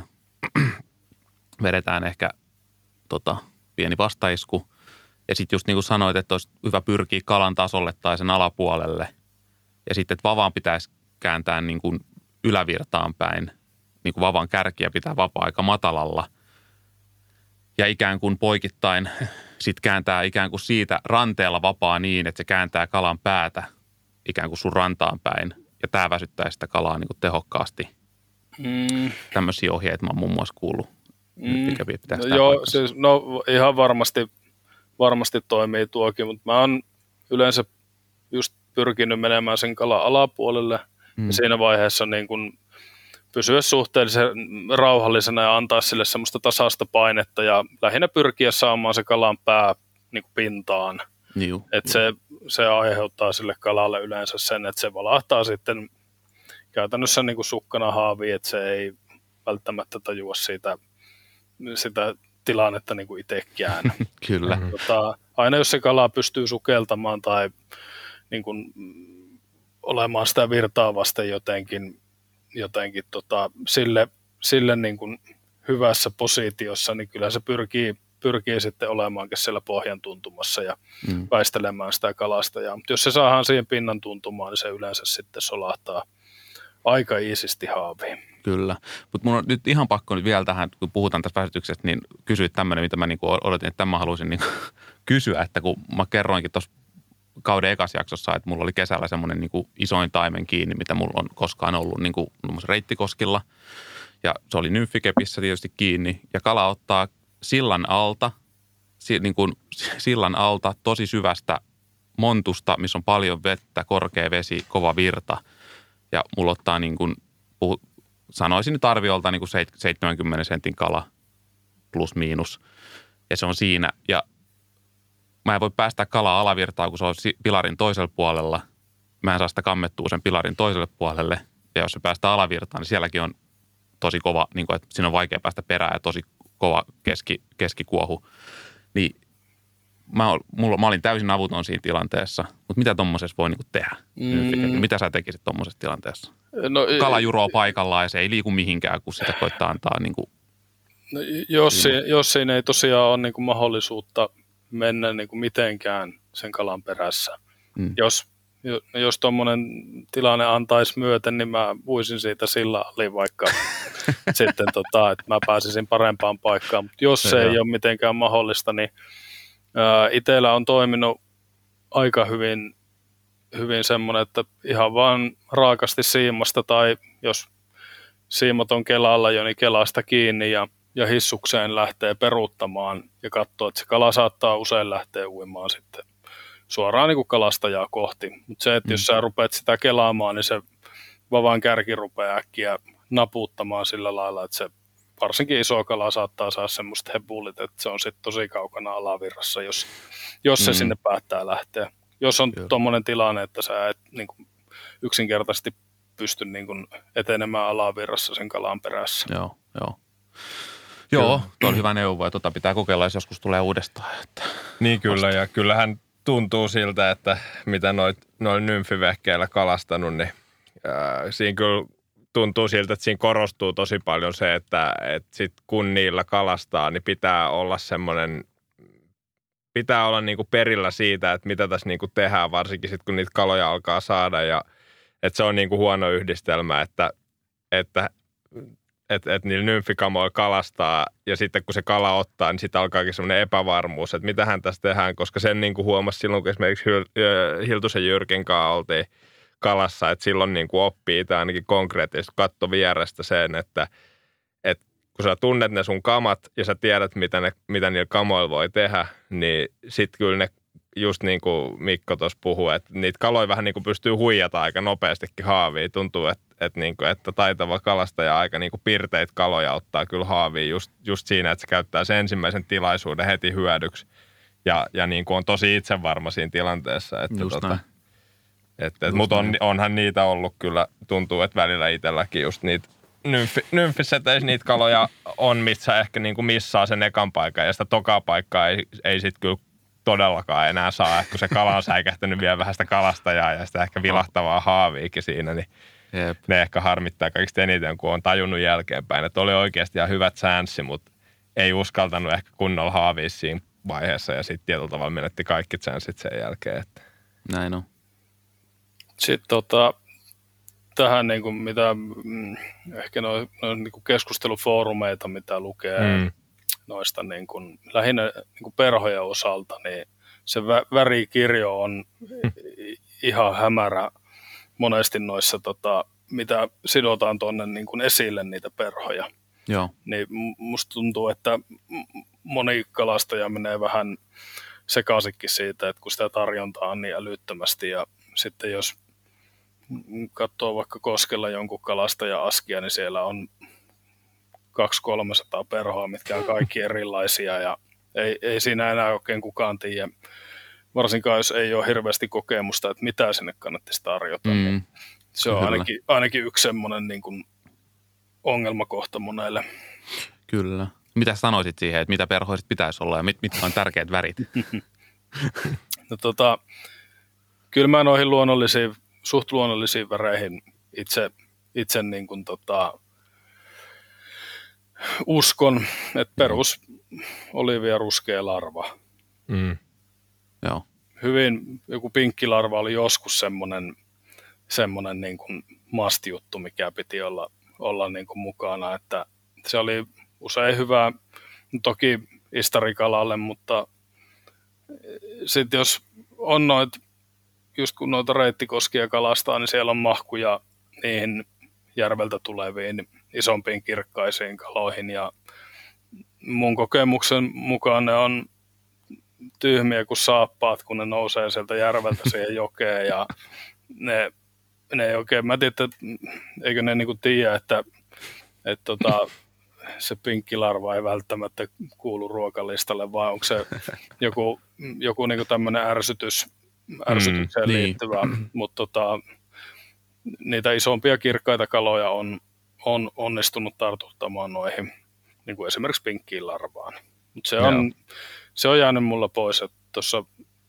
vedetään ehkä tota, pieni vastaisku, ja sitten just niin kuin sanoit, että olisi hyvä pyrkiä kalan tasolle tai sen alapuolelle, ja sitten, että vavaan pitäisi kääntää niin kuin ylävirtaan päin, niin kuin vavan kärkiä pitää vapaa aika matalalla, ja ikään kuin poikittain sitten kääntää ikään kuin siitä ranteella vapaa niin, että se kääntää kalan päätä ikään kuin sun rantaan päin, ja tämä väsyttää sitä kalaa niin kuin tehokkaasti. Mm. Tämmöisiä ohjeita mä oon muun muassa kuullut. Mm. No, joo, siis, no ihan varmasti, varmasti toimii tuokin, mutta mä oon yleensä just pyrkinyt menemään sen kalan alapuolelle, mm. ja siinä vaiheessa niin kun pysyä suhteellisen rauhallisena ja antaa sille semmoista tasaista painetta ja lähinnä pyrkiä saamaan se kalan pää niin kuin pintaan. Että se, se aiheuttaa sille kalalle yleensä sen, että se valahtaa sitten käytännössä niin kuin sukkana haaviin, että se ei välttämättä tajua siitä, sitä tilannetta niin kuin itsekään. Kyllä. Tota, aina jos se kala pystyy sukeltamaan tai niin kuin olemaan sitä virtaa vasten jotenkin, jotenkin tota, sille, sille niin kuin hyvässä positiossa, niin kyllä se pyrkii, pyrkii sitten olemaankin siellä pohjan tuntumassa ja mm. väistelemään sitä kalasta. Ja, mutta jos se saadaan siihen pinnan tuntumaan, niin se yleensä sitten solahtaa aika iisisti haaviin. Kyllä, mutta mun on nyt ihan pakko nyt vielä tähän, kun puhutaan tästä väsytyksestä, niin kysyä tämmöinen, mitä mä niinku odotin, että tämän haluaisin niinku kysyä, että kun mä kerroinkin tuossa kauden ekassa jaksossa, että mulla oli kesällä semmoinen niinku isoin taimen kiinni, mitä mulla on koskaan ollut niinku reittikoskilla. Ja se oli nymfikepissä tietysti kiinni. Ja kala ottaa sillan alta, niin kuin sillan alta tosi syvästä montusta, missä on paljon vettä, korkea vesi, kova virta. Ja mulla ottaa niin kuin, puhu, sanoisin nyt arviolta niin kuin seitsemänkymmenen sentin kala plus miinus. Ja se on siinä. Ja mä en voi päästä kalaa alavirtaan, kun se on pilarin toisella puolella. Mä en saa sitä kammettua sen pilarin toiselle puolelle. Ja jos se päästään alavirtaan, niin sielläkin on tosi kova, niin kuin, että siinä on vaikea päästä perään ja tosi kova keski, keskikuohu. Niin mä, mulla, mä olin täysin avuton siinä tilanteessa, mutta mitä tommosessa voi niin kuin tehdä? Mm. Mitä sä tekisit tommosessa tilanteessa? No, kala juroo paikallaan ja se ei liiku mihinkään, kun sitä koittaa antaa niin kuin no, jos, si, jos siinä ei tosiaan ole niin kuin mahdollisuutta mennä niin kuin mitenkään sen kalan perässä. Mm. Jos, jos tuommoinen tilanne antaisi myöten, niin mä uisin siitä sillä ali vaikka sitten, tota, että mä pääsisin parempaan paikkaan. Mutta jos se ei ole mitenkään mahdollista, niin ää, itsellä on toiminut aika hyvin, hyvin semmoinen, että ihan vaan raakasti siimasta tai jos siimat on kelalla jo, niin kelasta kiinni ja ja hissukseen lähtee peruuttamaan ja katsoo, että se kala saattaa usein lähteä uimaan sitten suoraan niin kuin kalastajaa kohti. Mutta se, että mm. jos sä rupeat sitä kelaamaan, niin se vavan kärki rupeaa äkkiä naputtamaan sillä lailla, että se varsinkin iso kala saattaa saada semmoista hepulit, että se on sitten tosi kaukana alavirrassa, jos, jos se mm. sinne päättää lähteä. Jos on tuommoinen tilanne, että sä et niin kuin yksinkertaisesti pysty niin kuin etenemään alavirrassa sen kalan perässä. Joo, joo. Joo, tuo on hyvä neuvo ja tota pitää kokeilla, jos joskus tulee uudestaan. Että niin kyllä, ja kyllähän tuntuu siltä, että mitä noin noin nymfivehkeillä kalastanut, niin ää, siinä kyllä tuntuu siltä, että siinä korostuu tosi paljon se, että et sit kun niillä kalastaa, niin pitää olla semmoinen, pitää olla niinku perillä siitä, että mitä tässä niinku tehdään, varsinkin sitten kun niitä kaloja alkaa saada, ja että se on niinku huono yhdistelmä, että, että että et niillä nymfikamoilla kalastaa ja sitten kun se kala ottaa, niin sitten alkaakin semmoinen epävarmuus, että mitähän tässä tehdään, koska sen niin kuin huomasi silloin, kun esimerkiksi Hiltusen Jyrkin kanssa oltiin kalassa, että silloin niin kuin oppii tai ainakin konkreettisesti katto vierestä sen, että, että kun sä tunnet ne sun kamat ja sä tiedät, mitä, ne, mitä niillä kamoilla voi tehdä, niin sitten kyllä ne just niin kuin Mikko tuossa puhui, että niitä kaloja vähän niin kuin pystyy huijata aika nopeastikin haaviin. Tuntuu, että, että, niin kuin, että taitava kalastaja aika niin kuin pirteitä kaloja ottaa kyllä haaviin just, just siinä, että se käyttää sen ensimmäisen tilaisuuden heti hyödyksi. Ja, ja niin kuin on tosi itsevarma siinä tilanteessa. Että tota, että, että, mutta on, onhan niitä ollut kyllä, tuntuu, että välillä itselläkin just niitä nymfi, nymfiseteissä niitä kaloja on, missä ehkä niin kuin missaa sen ekan paikan ja sitä tokaa paikkaa ei, ei sitten kyllä todellakaan enää saa, että kun se kala on säikähtänyt vielä vähän sitä kalastajaa ja sitä ehkä vilahtavaa haaviikin siinä, niin Jep. ne ehkä harmittaa kaikista eniten, kun on tajunnut jälkeenpäin, että oli oikeasti ihan hyvät sänssi, mutta ei uskaltanut ehkä kunnolla haavia siinä vaiheessa ja sitten tietyllä tavalla menetti kaikki sänssit sen jälkeen. Että. Näin on. Sitten tota, tähän niin kuin mitä mm, ehkä noin no, niin kuin keskustelufoorumeita, mitä lukee mm. noista niin kuin, lähinnä niin kuin perhojen osalta, niin se vä- värikirjo on mm. ihan hämärä monesti noissa, tota, mitä sidotaan tuonne niin kuin esille niitä perhoja. Joo. Niin musta tuntuu, että moni kalastaja menee vähän sekaisinkin siitä, että kun sitä tarjontaa on niin älyttömästi ja sitten jos katsoo vaikka Koskella jonkun kalastaja-askia, niin siellä on kaksi kolmesataa perhoa, mitkä on kaikki erilaisia ja ei, ei siinä enää oikein kukaan tiedä, varsinkaan jos ei ole hirveästi kokemusta, että mitä sinne kannattaisi tarjota. Mm, niin se on ainakin, ainakin yksi semmoinen niin kuin ongelmakohta monelle. Kyllä. Mitä sanoisit siihen, että mitä perhoiset pitäisi olla ja mit, mitkä on tärkeät värit? No tota, kyllä mä noihin luonnollisiin, suht luonnollisiin väreihin itse, itse niin kuin tota, uskon, että perus olivia ruskea larva. Mm. Joo. Hyvin, joku pinkkilarva oli joskus semmoinen, semmoinen niin kuin must-juttu, mikä piti olla, olla niin kuin mukana, että se oli usein hyvä, toki istarikalalle, mutta sitten jos on noit, just kun noita reittikoskia kalastaa, niin siellä on mahkuja niihin järveltä tuleviin isompiin kirkkaisiin kaloihin ja mun kokemuksen mukaan ne on tyhmiä kuin saappaat, kun ne nousee sieltä järveltä siihen jokeen ja ne, ne ei oikein, mä tiedän, että eikö ne niinku tiedä, että, että tota, se pinkkilarva ei välttämättä kuulu ruokalistalle, vaan onko se joku, joku niinku tämmöinen ärsytys, ärsytykseen mm, liittyvä, niin. Mutta tota, niitä isompia kirkkaita kaloja on, on onnistunut tartuttamaan noihin, niin kuin esimerkiksi pinkkiin larvaan. Mutta se on, se on jäänyt mulla pois, että tuossa,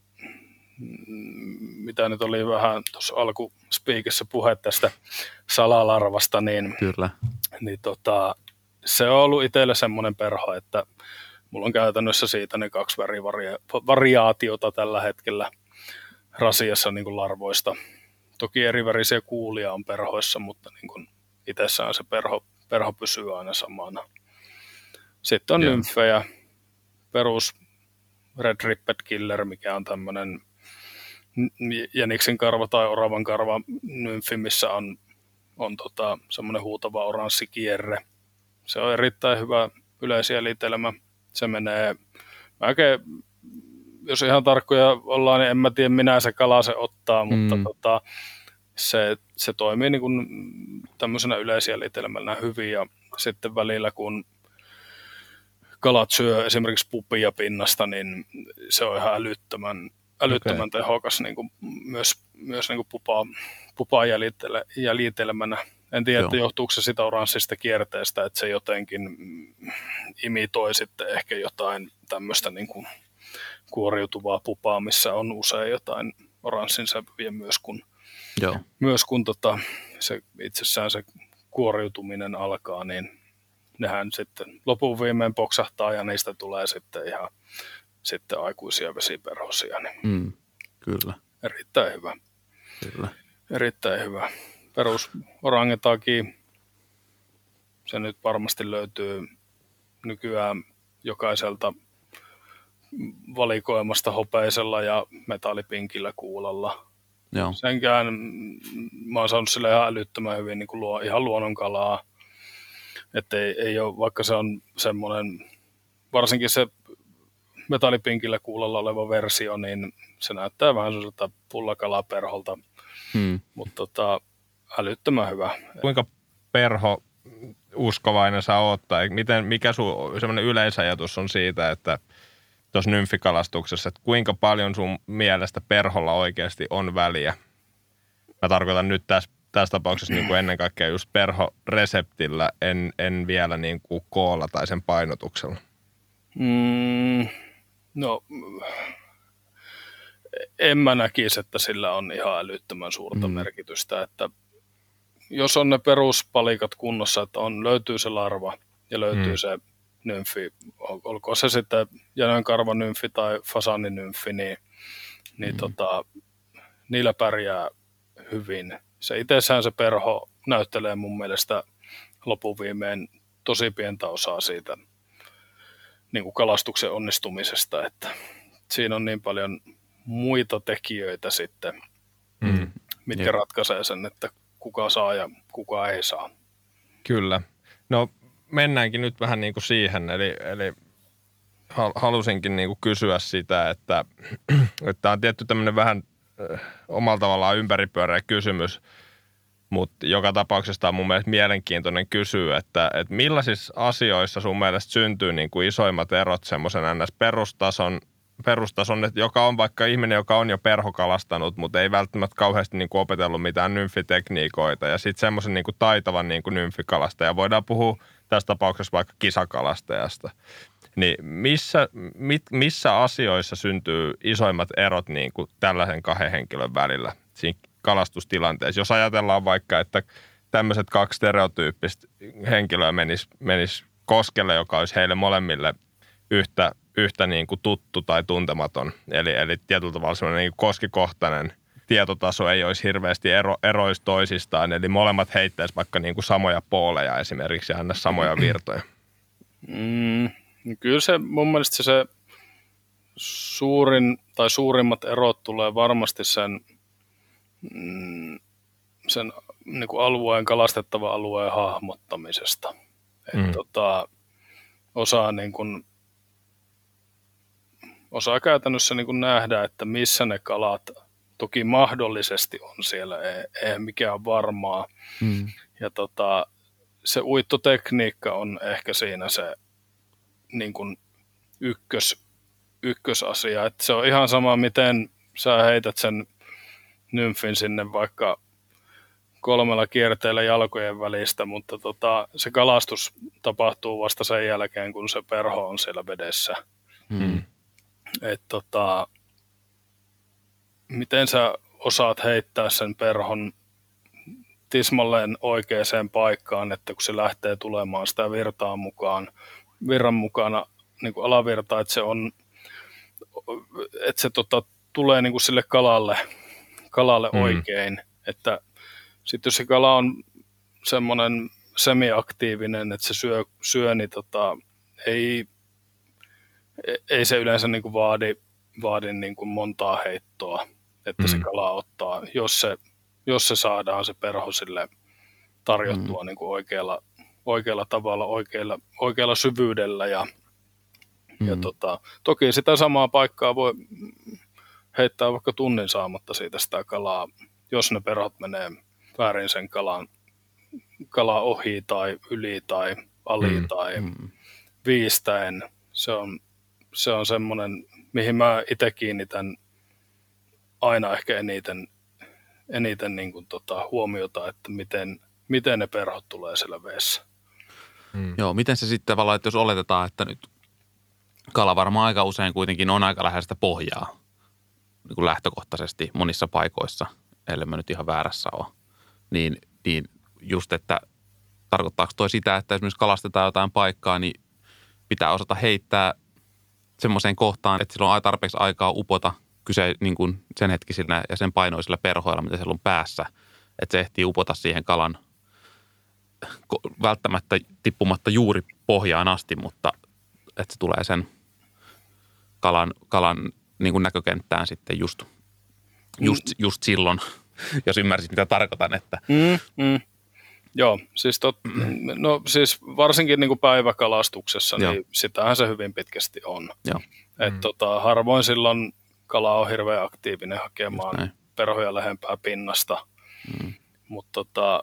mitä nyt oli vähän tuossa alkuspiikissä puhe tästä salalarvasta, niin, Kyllä. niin tota, se on ollut itselle semmoinen perho, että mulla on käytännössä siitä ne kaksi värivariaatiota tällä hetkellä rasiassa niin kuin larvoista. Toki erivärisiä kuulia on perhoissa, mutta niin kuin itsessään se perho, perho pysyy aina samana. Sitten on yeah. nymfejä, perus Red Ripped Killer, mikä on tämmöinen jäniksen karva tai oravan karva nymfi, missä on, on tota, semmoinen huutava oranssi kierre. Se on erittäin hyvä yleisjäljitelmä. Se menee, mäkin, jos ihan tarkkoja ollaan, niin en mä tiedä minä se kala se ottaa, mutta mm. tota, se, se toimii niin kuin tämmöisenä yleisjäljitelmällä hyvin. Ja sitten välillä, kun kalat syö esimerkiksi pupia pinnasta, niin se on ihan älyttömän, älyttömän okay. tehokas niin kuin myös, myös niin kuin pupa, pupaa jäljitelmänä. En tiedä, Joo. että johtuuko se sitä oranssista kierteestä, että se jotenkin imitoi sitten ehkä jotain tämmöistä niin kuin kuoriutuvaa pupaa, missä on usein jotain oranssin sävyjä myös, kun, Joo. myös kun tota, se itsessään se kuoriutuminen alkaa, niin nehän sitten lopun viimein poksahtaa ja niistä tulee sitten ihan sitten aikuisia vesiperhosia. Niin mm, kyllä. Erittäin hyvä. Kyllä. Erittäin hyvä. Perus orangutaki, se nyt varmasti löytyy nykyään jokaiselta valikoimasta hopeisella ja metallipinkillä kuulalla. Joo. Senkään mä oon saanut sille ihan älyttömän hyvin niin kuin luo, ihan luonnonkalaa. Että ei, ei ole, vaikka se on semmoinen, varsinkin se metallipinkillä kuulolla oleva versio, niin se näyttää vähän sellaiselta pullakalaperholta, hmm. mutta tota, älyttömän hyvä. Kuinka perho uskovainen sä oot, tai miten, mikä sun semmoinen yleisajatus on siitä, että tuossa nymfikalastuksessa, että kuinka paljon sun mielestä perholla oikeasti on väliä? Mä tarkoitan nyt tässä, tässä tapauksessa niin kuin ennen kaikkea just perhoreseptillä, en, en vielä niin kuin koolla tai sen painotuksella. Mm, no, en mä näkisi, että sillä on ihan älyttömän suurta mm. merkitystä, että jos on ne peruspalikat kunnossa, että on, löytyy se larva ja löytyy mm. se nymfi, olkoon se sitten jänönkarvanymfi tai fasaninymfi, niin, niin mm. tota, niillä pärjää hyvin. Se itsessään se perho näyttelee mun mielestä lopuviimeen tosi pientä osaa siitä niin kuin kalastuksen onnistumisesta, että siinä on niin paljon muita tekijöitä sitten, mm. mitkä yeah. ratkaisee sen, että kuka saa ja kuka ei saa. Kyllä. No mennäänkin nyt vähän niin kuin siihen, eli, eli halusinkin niin kuin kysyä sitä, että tämä on tietty tämmöinen vähän äh, omalla tavallaan ympäripyöreä kysymys, mutta joka tapauksessa on mun mielestä mielenkiintoinen kysyä, että, että millaisissa asioissa sun mielestä syntyy niin kuin isoimmat erot semmoisen ns. perustason, perustason, että joka on vaikka ihminen, joka on jo perhokalastanut, mutta ei välttämättä kauheasti niin kuin opetellut mitään nymfitekniikoita, ja sitten semmoisen niin kuin taitavan niin kuin nymfikalastaja, voidaan puhua tässä tapauksessa vaikka kisakalastajasta, niin missä, mit, missä asioissa syntyy isoimmat erot niin kuin tällaisen kahden henkilön välillä siinä kalastustilanteessa? Jos ajatellaan vaikka, että tämmöiset kaksi stereotyyppistä henkilöä menis, menis koskelle, joka olisi heille molemmille yhtä, yhtä niin kuin tuttu tai tuntematon, eli, eli tietyllä tavalla semmoinen niin kuin koskikohtainen tietotaso ei olisi hirveästi ero, eroisi toisistaan, eli molemmat heittäisi vaikka niin kuin samoja pooleja esimerkiksi ja anna samoja virtoja. Mm, kyllä se mun mielestä se suurin tai suurimmat erot tulee varmasti sen, mm, sen niin kuin alueen, kalastettavan alueen hahmottamisesta. Mm. Et, tota, osaa, niin kuin, osaa käytännössä niin kuin nähdä, että missä ne kalat toki mahdollisesti on siellä, eihän mikään varmaa. Mm. Ja tota, se uittotekniikka on ehkä siinä se niin kuin ykkös, ykkösasia. Et se on ihan sama, miten sä heität sen nymfin sinne vaikka kolmella kierteellä jalkojen välistä, mutta tota, se kalastus tapahtuu vasta sen jälkeen, kun se perho on siellä vedessä. Mm. Et tota, miten sä osaat heittää sen perhon tismalleen oikeaan paikkaan, että kun se lähtee tulemaan sitä virtaa mukaan, virran mukana niin kuin alavirtaa, että se, on, että se tota, tulee niin kuin sille kalalle, kalalle mm. oikein. Että sitten jos se kala on semmoinen semiaktiivinen, että se syö, syö niin tota, ei, ei se yleensä niin kuin vaadi, vaadi niin kuin montaa heittoa, että mm. se kala ottaa, jos se, jos se saadaan se perho sille tarjottua mm. niin kuin oikealla, oikealla tavalla, oikealla, oikealla syvyydellä. Ja, mm. ja tota, toki sitä samaa paikkaa voi heittää vaikka tunnin saamatta siitä sitä kalaa, jos ne perhot menee väärin sen kalan, kala ohi tai yli tai ali mm. tai mm. viistäen. Se on, se on semmoinen, mihin mä itse kiinnitän aina ehkä eniten, eniten niin kuin tota huomiota, että miten, miten ne perhot tulee siellä veessä. Mm. Joo, miten se sitten tavallaan, että jos oletetaan, että nyt kala varmaan aika usein kuitenkin on aika läheistä pohjaa niin kuin lähtökohtaisesti monissa paikoissa, ellei mä nyt ihan väärässä ole, niin, niin just, että tarkoittaako toi sitä, että esimerkiksi kalastetaan jotain paikkaa, niin pitää osata heittää semmoiseen kohtaan, että sillä on tarpeeksi aikaa upota kyse niin kuin sen hetkisillä ja sen painoisilla perhoilla, mitä siellä on päässä, että se ehtii upota siihen kalan välttämättä tippumatta juuri pohjaan asti, mutta että se tulee sen kalan, kalan niin kuin näkökenttään sitten just, just, just silloin, jos ymmärsit, mitä tarkoitan. Että. Mm, mm. Joo, siis, tot, no, siis varsinkin niin kuin päiväkalastuksessa, niin Joo. sitähän se hyvin pitkästi on. Joo. Mm. Et tota, harvoin silloin kala on hirveän aktiivinen hakemaan perhoja lähempää pinnasta. Mm. Mut tota,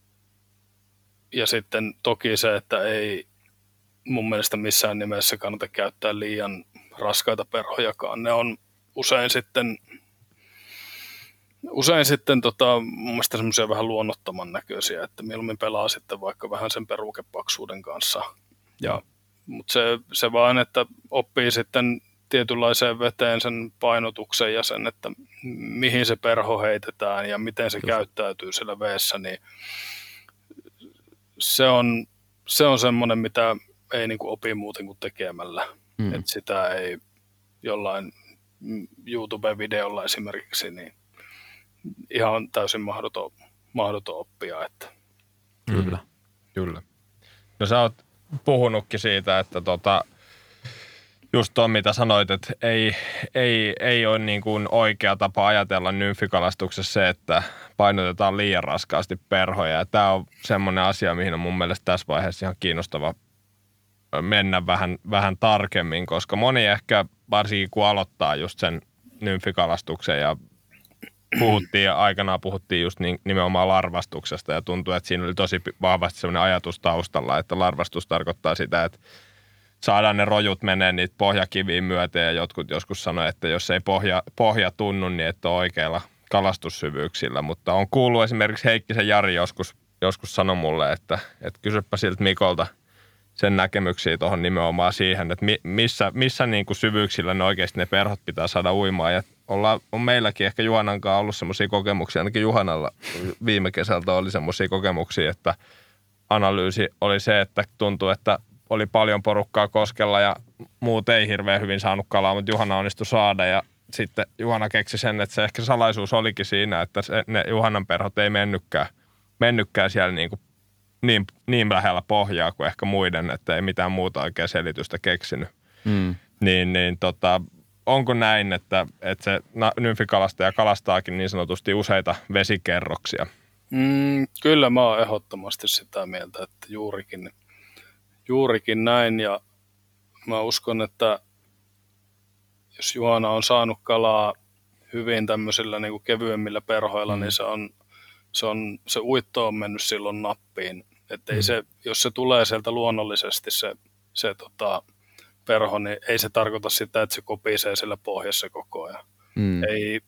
ja sitten toki se, että ei mun mielestä missään nimessä kannata käyttää liian raskaita perhojakaan. Ne on usein sitten, usein sitten tota, mun mielestä semmoisia vähän luonnottoman näköisiä, että mieluummin pelaa sitten vaikka vähän sen perukepaksuuden kanssa. Ja, mutta se, se vaan, että oppii sitten tietynlaiseen veteen sen painotuksen ja sen, että mihin se perho heitetään ja miten se Just. käyttäytyy siellä veessä, niin se on, se on semmoinen, mitä ei niin kuin opi muuten kuin tekemällä. Mm. Että sitä ei jollain YouTube-videolla esimerkiksi, niin ihan täysin mahdoton, mahdoton oppia. Että. Kyllä. Kyllä. No sä oot puhunutkin siitä, että tota, just tuon mitä sanoit, että ei, ei, ei ole niin kuin oikea tapa ajatella nymfikalastuksessa se, että painotetaan liian raskaasti perhoja. Ja tämä on semmoinen asia, mihin on mun mielestä tässä vaiheessa ihan kiinnostava mennä vähän, vähän tarkemmin, koska moni ehkä, varsinkin kun aloittaa just sen nymfikalastuksen ja puhuttiin aikanaan puhuttiin just nimenomaan larvastuksesta ja tuntuu, että siinä oli tosi vahvasti sellainen ajatus taustalla, että larvastus tarkoittaa sitä, että saadaan ne rojut menee niitä pohjakiviin myöten ja jotkut joskus sanoo, että jos ei pohja, pohja tunnu, niin et ole oikeilla kalastussyvyyksillä, mutta on kuullut esimerkiksi Heikkisen Jari joskus, joskus sanoi mulle, että, että kysypä siltä Mikolta sen näkemyksiä tuohon nimenomaan siihen, että missä, missä niin kuin syvyyksillä ne oikeasti ne perhot pitää saada uimaan. Ja ollaan, on meilläkin ehkä Juhanankaan ollut semmoisia kokemuksia, ainakin Juhanalla viime kesältä oli semmoisia kokemuksia, että analyysi oli se, että tuntui, että oli paljon porukkaa koskella ja muut ei hirveän hyvin saanut kalaa, mutta Juhana onnistui saada ja sitten Juhana keksi sen, että se ehkä salaisuus olikin siinä, että se, ne Juhanan perhot ei mennytkään, mennytkään siellä niin kuin Niin, niin lähellä pohjaa kuin ehkä muiden, että ei mitään muuta oikein selitystä keksinyt. Mm. Niin, niin tota, onko näin, että, että se nymfikalastaja kalastaakin niin sanotusti useita vesikerroksia? Mm, kyllä mä oon ehdottomasti sitä mieltä, että juurikin, juurikin näin. Ja mä uskon, että jos Juhana on saanut kalaa hyvin tämmöisillä niin kuin kevyemmillä perhoilla, mm. niin se on Se, on, se uitto on mennyt silloin nappiin. Että ei mm. se, jos se tulee sieltä luonnollisesti se, se tota, perho, niin ei se tarkoita sitä, että se kopisee siellä pohjassa koko ajan. Mm. Ei,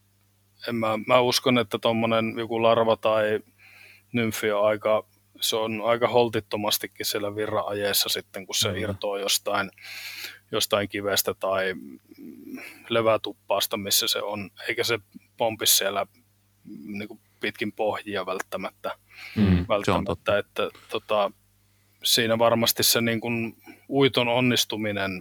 en mä, mä uskon, että tuommoinen joku larva tai nymfi on aika, se on aika holtittomastikin siellä virra-ajeessa sitten, kun se mm. irtoaa jostain, jostain kivestä tai levätuppaasta, missä se on. Eikä se pompi siellä niin kuin pitkin pohjia välttämättä. Mm, välttämättä että, tota, siinä varmasti se niin kuin uiton onnistuminen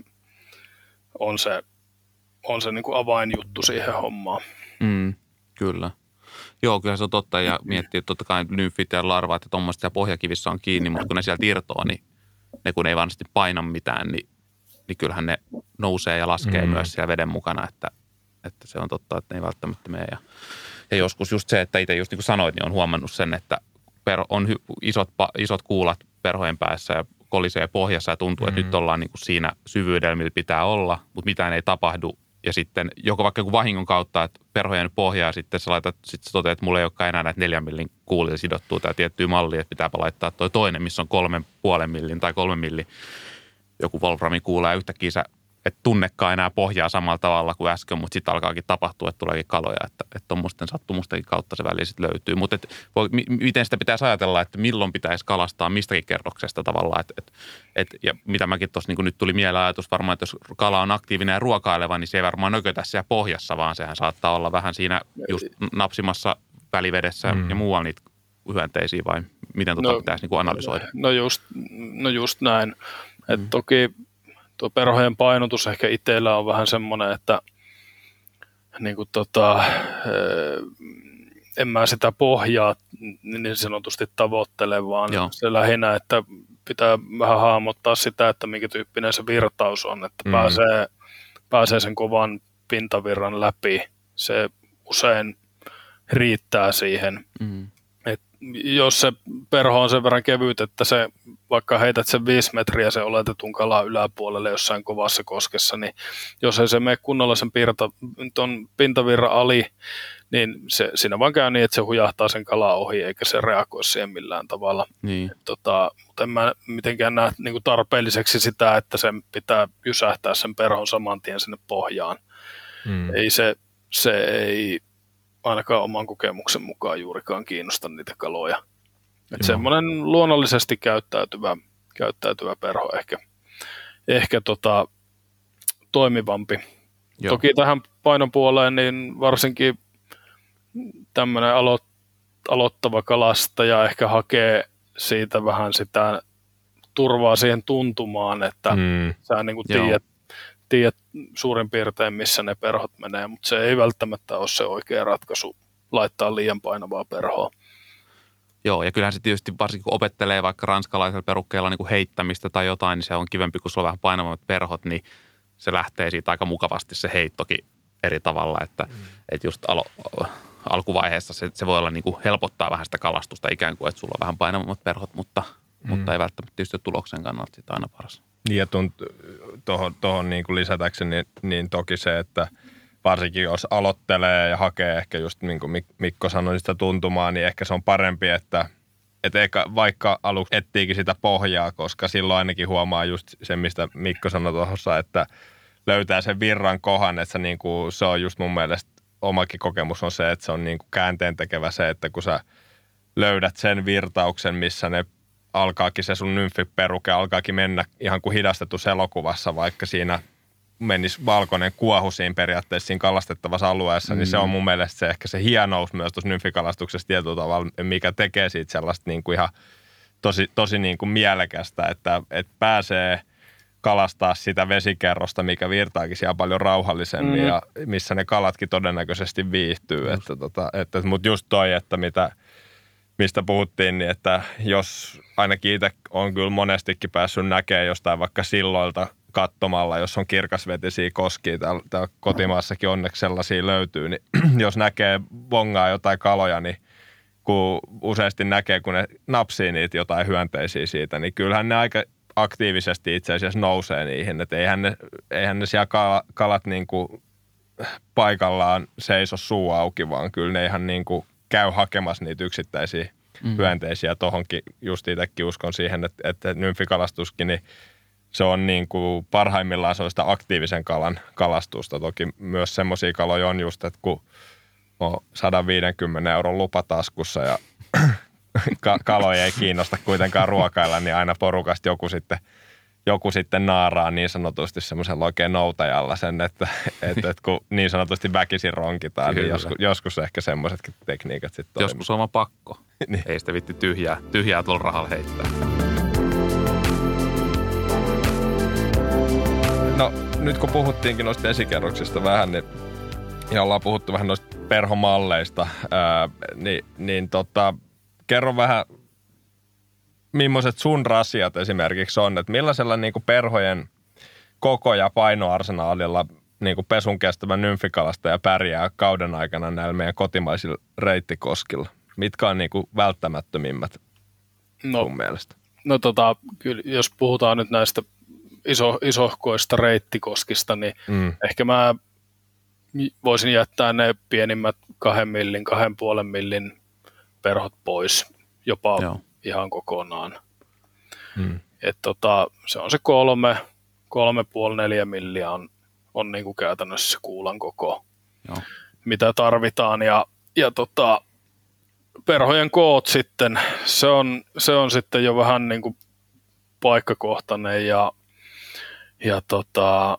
on se, on se niin kuin avainjuttu siihen hommaan. Mm, kyllä. Joo, kyllä se on totta ja miettii, että totta kai nymfit ja larvat ja tuommoista siellä pohjakivissä on kiinni, mutta kun ne sieltä irtoaa, niin ne kun ei varmasti paina mitään, niin, niin kyllähän ne nousee ja laskee mm. myös siellä veden mukana, että, että se on totta, että ne ei välttämättä mene ja Ja joskus just se, että itse just niin kuin sanoit, niin on huomannut sen, että on isot, isot kuulat perhojen päässä ja kolisee pohjassa ja tuntuu, että mm-hmm. nyt ollaan niin kuin siinä syvyydellä, millä pitää olla, mutta mitään ei tapahdu. Ja sitten joko vaikka joku vahingon kautta, että perhojen pohjaa sitten sä laitat, sitten sä toteat, että mulla ei olekaan enää näitä neljän millin kuulilla sidottua tämä tiettyä mallia, että pitääpä laittaa toi toinen, missä on kolmen puolen millin tai kolmen millin joku Wolframin kuula ja yhtäkkiä sä et tunnekaan enää pohjaa samalla tavalla kuin äsken, mutta sitten alkaakin tapahtua, että tuleekin kaloja, että tuommoisten sattumustenkin kautta se väli sitten löytyy. Mutta m- miten sitä pitäisi ajatella, että milloin pitäisi kalastaa mistäkin kerroksesta tavallaan, et, et, et, ja mitä mäkin tuossa niin nyt tuli mieleen ajatus varmaan, että jos kala on aktiivinen ja ruokaileva, niin se ei varmaan nökötä siellä pohjassa, vaan sehän saattaa olla vähän siinä just napsimassa välivedessä mm. ja muualla niitä hyönteisiä, vai miten tuota no, pitäisi niin kuin analysoida? No just, no just näin, että mm. toki tuo perhojen painotus ehkä itsellä on vähän semmoinen, että niin kuin tota, en mä sitä pohjaa niin sanotusti tavoittele, vaan Joo. se lähinnä, että pitää vähän hahmottaa sitä, että minkä tyyppinen se virtaus on, että mm. pääsee, pääsee sen kovan pintavirran läpi. Se usein riittää siihen. Mm. Et jos se perho on sen verran kevyt, että se vaikka heität sen viisi metriä sen oletetun kalan yläpuolelle jossain kovassa koskessa, niin jos ei se mene kunnolla sen pirta, ton pintavirran ali, niin se, siinä vaan käy niin, että se hujahtaa sen kalan ohi, eikä se reagoi siihen millään tavalla. Niin. Tota, mutta en mä mitenkään näe niin kuin tarpeelliseksi sitä, että sen pitää jysähtää sen perhon saman tien sinne pohjaan. Mm. Ei se, se ei ainakaan oman kokemuksen mukaan juurikaan kiinnosta niitä kaloja. Että semmoinen luonnollisesti käyttäytyvä, käyttäytyvä perho ehkä, ehkä tota, toimivampi. Joo. Toki tähän painopuoleen niin varsinkin tämmöinen alo, aloittava kalastaja ehkä hakee siitä vähän sitä turvaa siihen tuntumaan, että mm. sä niin kuin tiedät, tiedät suurin piirtein, missä ne perhot menee, mutta se ei välttämättä ole se oikea ratkaisu laittaa liian painavaa perhoa. Joo, ja kyllähän se tietysti varsinkin kun opettelee vaikka ranskalaisella perukkeella niin kuin heittämistä tai jotain, niin se on kivempi, kun sulla on vähän painavammat perhot, niin se lähtee siitä aika mukavasti se heittokin eri tavalla, että, mm. että just alo, alkuvaiheessa se, se voi olla niin kuin helpottaa vähän sitä kalastusta ikään kuin, että sulla on vähän painavammat perhot, mutta, mm. mutta ei välttämättä tietysti tuloksen kannalta sitä aina paras. Niin ja tuohon, tuohon niin kuin lisätäkseni, niin, niin toki se, että varsinkin jos aloittelee ja hakee ehkä just niin kuin Mikko sanoi sitä tuntumaa, niin ehkä se on parempi, että, että eikä, vaikka aluksi etsiikin sitä pohjaa, koska silloin ainakin huomaa just sen, mistä Mikko sanoi tuossa, että löytää sen virran kohan, että se, niin kuin, se on just mun mielestä omakin kokemus on se, että se on niin kuin käänteen tekevä se, että kun sä löydät sen virtauksen, missä ne alkaakin se sun nymfiperuke, alkaakin mennä ihan kuin hidastetussa elokuvassa, vaikka siinä menisi valkoinen kuohu siinä periaatteessa siinä kalastettavassa alueessa, mm. niin se on mun mielestä se ehkä se hienous myös tuossa nymfikalastuksessa tietyllä tavalla, mikä tekee siitä sellaista niin kuin ihan tosi, tosi niin kuin mielekästä, että, että pääsee kalastaa sitä vesikerrosta, mikä virtaakin siellä paljon rauhallisemmin mm. ja missä ne kalatkin todennäköisesti viihtyy. Että, tota, että, mutta just toi, että mitä, mistä puhuttiin, niin että jos ainakin itse on kyllä monestikin päässyt näkemään jostain vaikka silloilta katsomalla, jos on kirkasvetisiä koskia, täällä, täällä kotimaassakin onneksi sellaisia löytyy, niin jos näkee bongaa jotain kaloja, niin kun useasti näkee, kun ne napsii niitä jotain hyönteisiä siitä, niin kyllähän ne aika aktiivisesti itse asiassa nousee niihin, että eihän ne, eihän ne siellä kalat niin kuin paikallaan seiso suu auki, vaan kyllä ne ihan niin kuin käy hakemassa niitä yksittäisiä mm. hyönteisiä tohonkin. Just itsekin uskon siihen, että, että nymfikalastuskin, niin se on niin kuin parhaimmillaan se on sitä aktiivisen kalan kalastusta. Toki myös semmoisia kaloja on just, että kun on sata viisikymmentä euron lupa taskussa ja kaloja ei kiinnosta kuitenkaan ruokailla, niin aina porukasta joku sitten, joku sitten naaraa niin sanotusti semmoisella oikein noutajalla sen, että, että, että kun niin sanotusti väkisin ronkitaan, niin joskus, joskus ehkä semmoisetkin tekniikat sitten joskus on vaan pakko. Niin. Ei sitä vitti tyhjää, tyhjää tuolla rahalla heittää. No nyt kun puhuttiinkin noista esikerroksista vähän, niin, ja ollaan puhuttu vähän noista perhomalleista, ää, niin, niin tota, kerro vähän, millaiset sun rasiat esimerkiksi on, että millaisella niin kuin perhojen koko- ja painoarsenaalilla niin kuin pesun kestävä nymfikalastaja pärjää kauden aikana näillä meidän kotimaisilla reittikoskilla? Mitkä on niin kuin välttämättömimmät no, sun mielestä? No tota, kyllä jos puhutaan nyt näistä iso, isohkoista reittikoskista, niin mm. ehkä mä voisin jättää ne pienimmät kahden millin, kahden puolen millin perhot pois, jopa Joo. ihan kokonaan. Mm. Et tota, se on se kolme, kolme puoli neljä milliä on, on niinku käytännössä se kuulan koko, Joo. mitä tarvitaan. Ja, ja tota, perhojen koot sitten, se on, se on sitten jo vähän niinku paikkakohtainen ja, ja tota,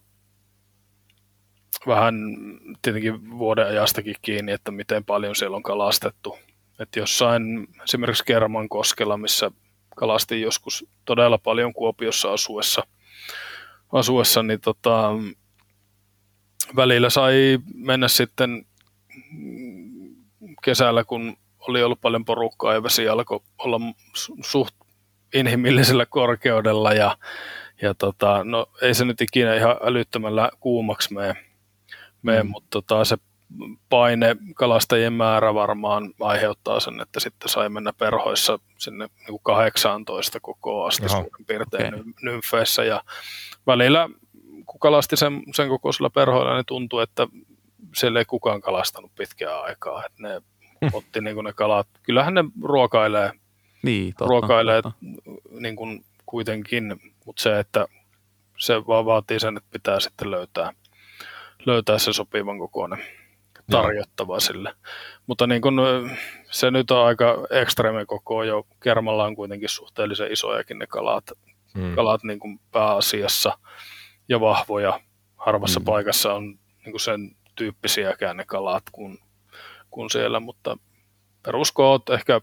vähän tietenkin vuoden ajastakin kiinni, että miten paljon siellä on kalastettu. Että jossain esimerkiksi Kermankoskella, missä kalastin joskus todella paljon Kuopiossa asuessa, asuessa niin tota, välillä sai mennä sitten kesällä, kun oli ollut paljon porukkaa ja vesi alkoi olla suht inhimillisellä korkeudella ja, ja tota, no ei se nyt ikinä ihan älyttömällä kuumaksi mene, mene mm. mutta tota, se paine, kalastajien määrä varmaan aiheuttaa sen, että sitten sai mennä perhoissa sinne niin kahdeksantoista koko asti Oho, suurin piirtein okay. nymfeissä. Ja välillä, kun kalasti sen, sen kokoisilla perhoilla, niin tuntui, että siellä ei kukaan kalastanut pitkään aikaa. Että ne hmm. otti niin kuin ne kalat. Kyllähän ne ruokailee, niin, totta, ruokailee totta. Niin kuin kuitenkin, mutta se, että se vaan vaatii sen, että pitää sitten löytää, löytää se sopivan kokoinen tarjottava no. sille. Mutta niin kun se nyt on aika ekstreemi koko jo, kermalla on kuitenkin suhteellisen isojakin ne kalat, mm. kalat niin kuin pääasiassa ja vahvoja. Harvassa mm. paikassa on niin kuin sen tyyppisiäkään ne kalat kuin, kuin siellä, mutta peruskoot ehkä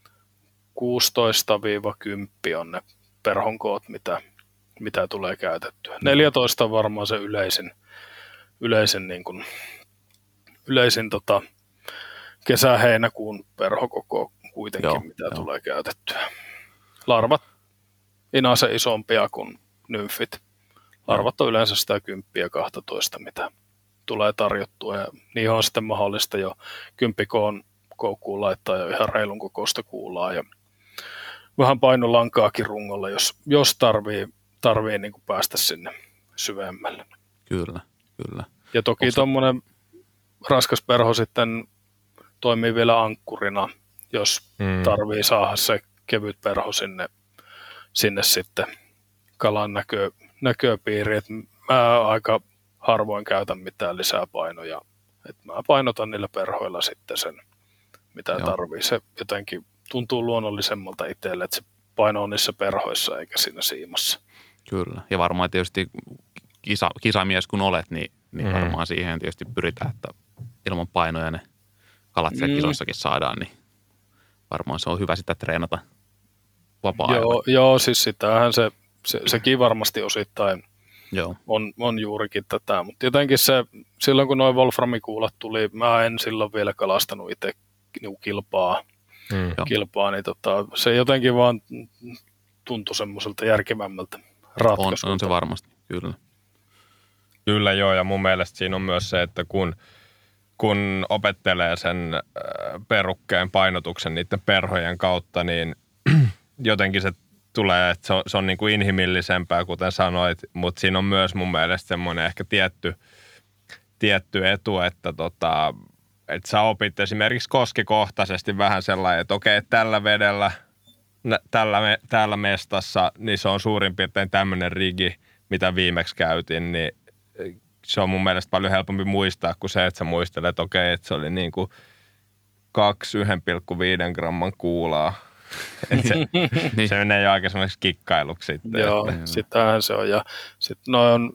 kuusitoista kymmenen on ne perhonkoot, mitä, mitä tulee käytettyä. neljätoista on varmaan se yleisin, yleisin, niin kuin, yleisin tota, kesä-heinäkuun perhokoko kuitenkin, joo, mitä jo. tulee käytettyä. Larvat inase isompia kuin nymfit. Larvat on yleensä sitä kymppiä kaksitoista, mitä tulee tarjottua. Ja niihin on sitten mahdollista jo kymppikoon koukkuun laittaa jo ihan reilun kokoista kuulaa ja vähän painolankaakin rungolla, jos, jos tarvii, tarvii niin kuin päästä sinne syvemmälle. Kyllä, kyllä. Ja toki tuommoinen raskas perho sitten toimii vielä ankkurina, jos mm. tarvii saada se kevyt perho sinne, sinne sitten kalan näkö, näköpiiriin. Mä aika harvoin käytän mitään lisää painoja. Et mä painotan niillä perhoilla sitten sen, mitä Joo. tarvii. Se jotenkin tuntuu luonnollisemmalta itselle, että se paino on niissä perhoissa eikä siinä siimassa. Kyllä. Ja varmaan tietysti kisa, kisamies kun olet, niin, niin mm. varmaan siihen tietysti pyritään, että ilman painoja ne kalat siellä mm. kisoissakin saadaan, niin varmaan se on hyvä sitä treenata vapaa-ajalla. Joo, joo, siis sitähän se, se, sekin varmasti osittain joo. On, on juurikin tätä, mutta jotenkin se, silloin kun nuo wolframikuulat tuli, mä en silloin vielä kalastanut itse niin kilpaa, mm. kilpaa, niin tota, se jotenkin vaan tuntui semmoiselta järkevämmältä ratkaisulta. On, on se varmasti, kyllä. Kyllä joo, ja mun mielestä siinä on myös se, että kun, kun opettelee sen perukkeen painotuksen niiden perhojen kautta, niin jotenkin se tulee, että se on, se on niin kuin inhimillisempää, kuten sanoit, mutta siinä on myös mun mielestä semmoinen ehkä tietty, tietty etu, että tota, että sä opit esimerkiksi koskikohtaisesti vähän sellainen, että okei, tällä vedellä, tällä, täällä mestassa, niin se on suurin piirtein tämmöinen rigi, mitä viimeksi käytin, niin se on mun mielestä paljon helpompi muistaa kuin se, että sä muistelet, että okei, että se oli niin kuin kaksi yksi pilkku viisi gramman kuulaa. Että se, niin. se menee jo aika semmoiseksi kikkailuksi sitten. Joo, että. Sitähän se on. Ja sitten noi on,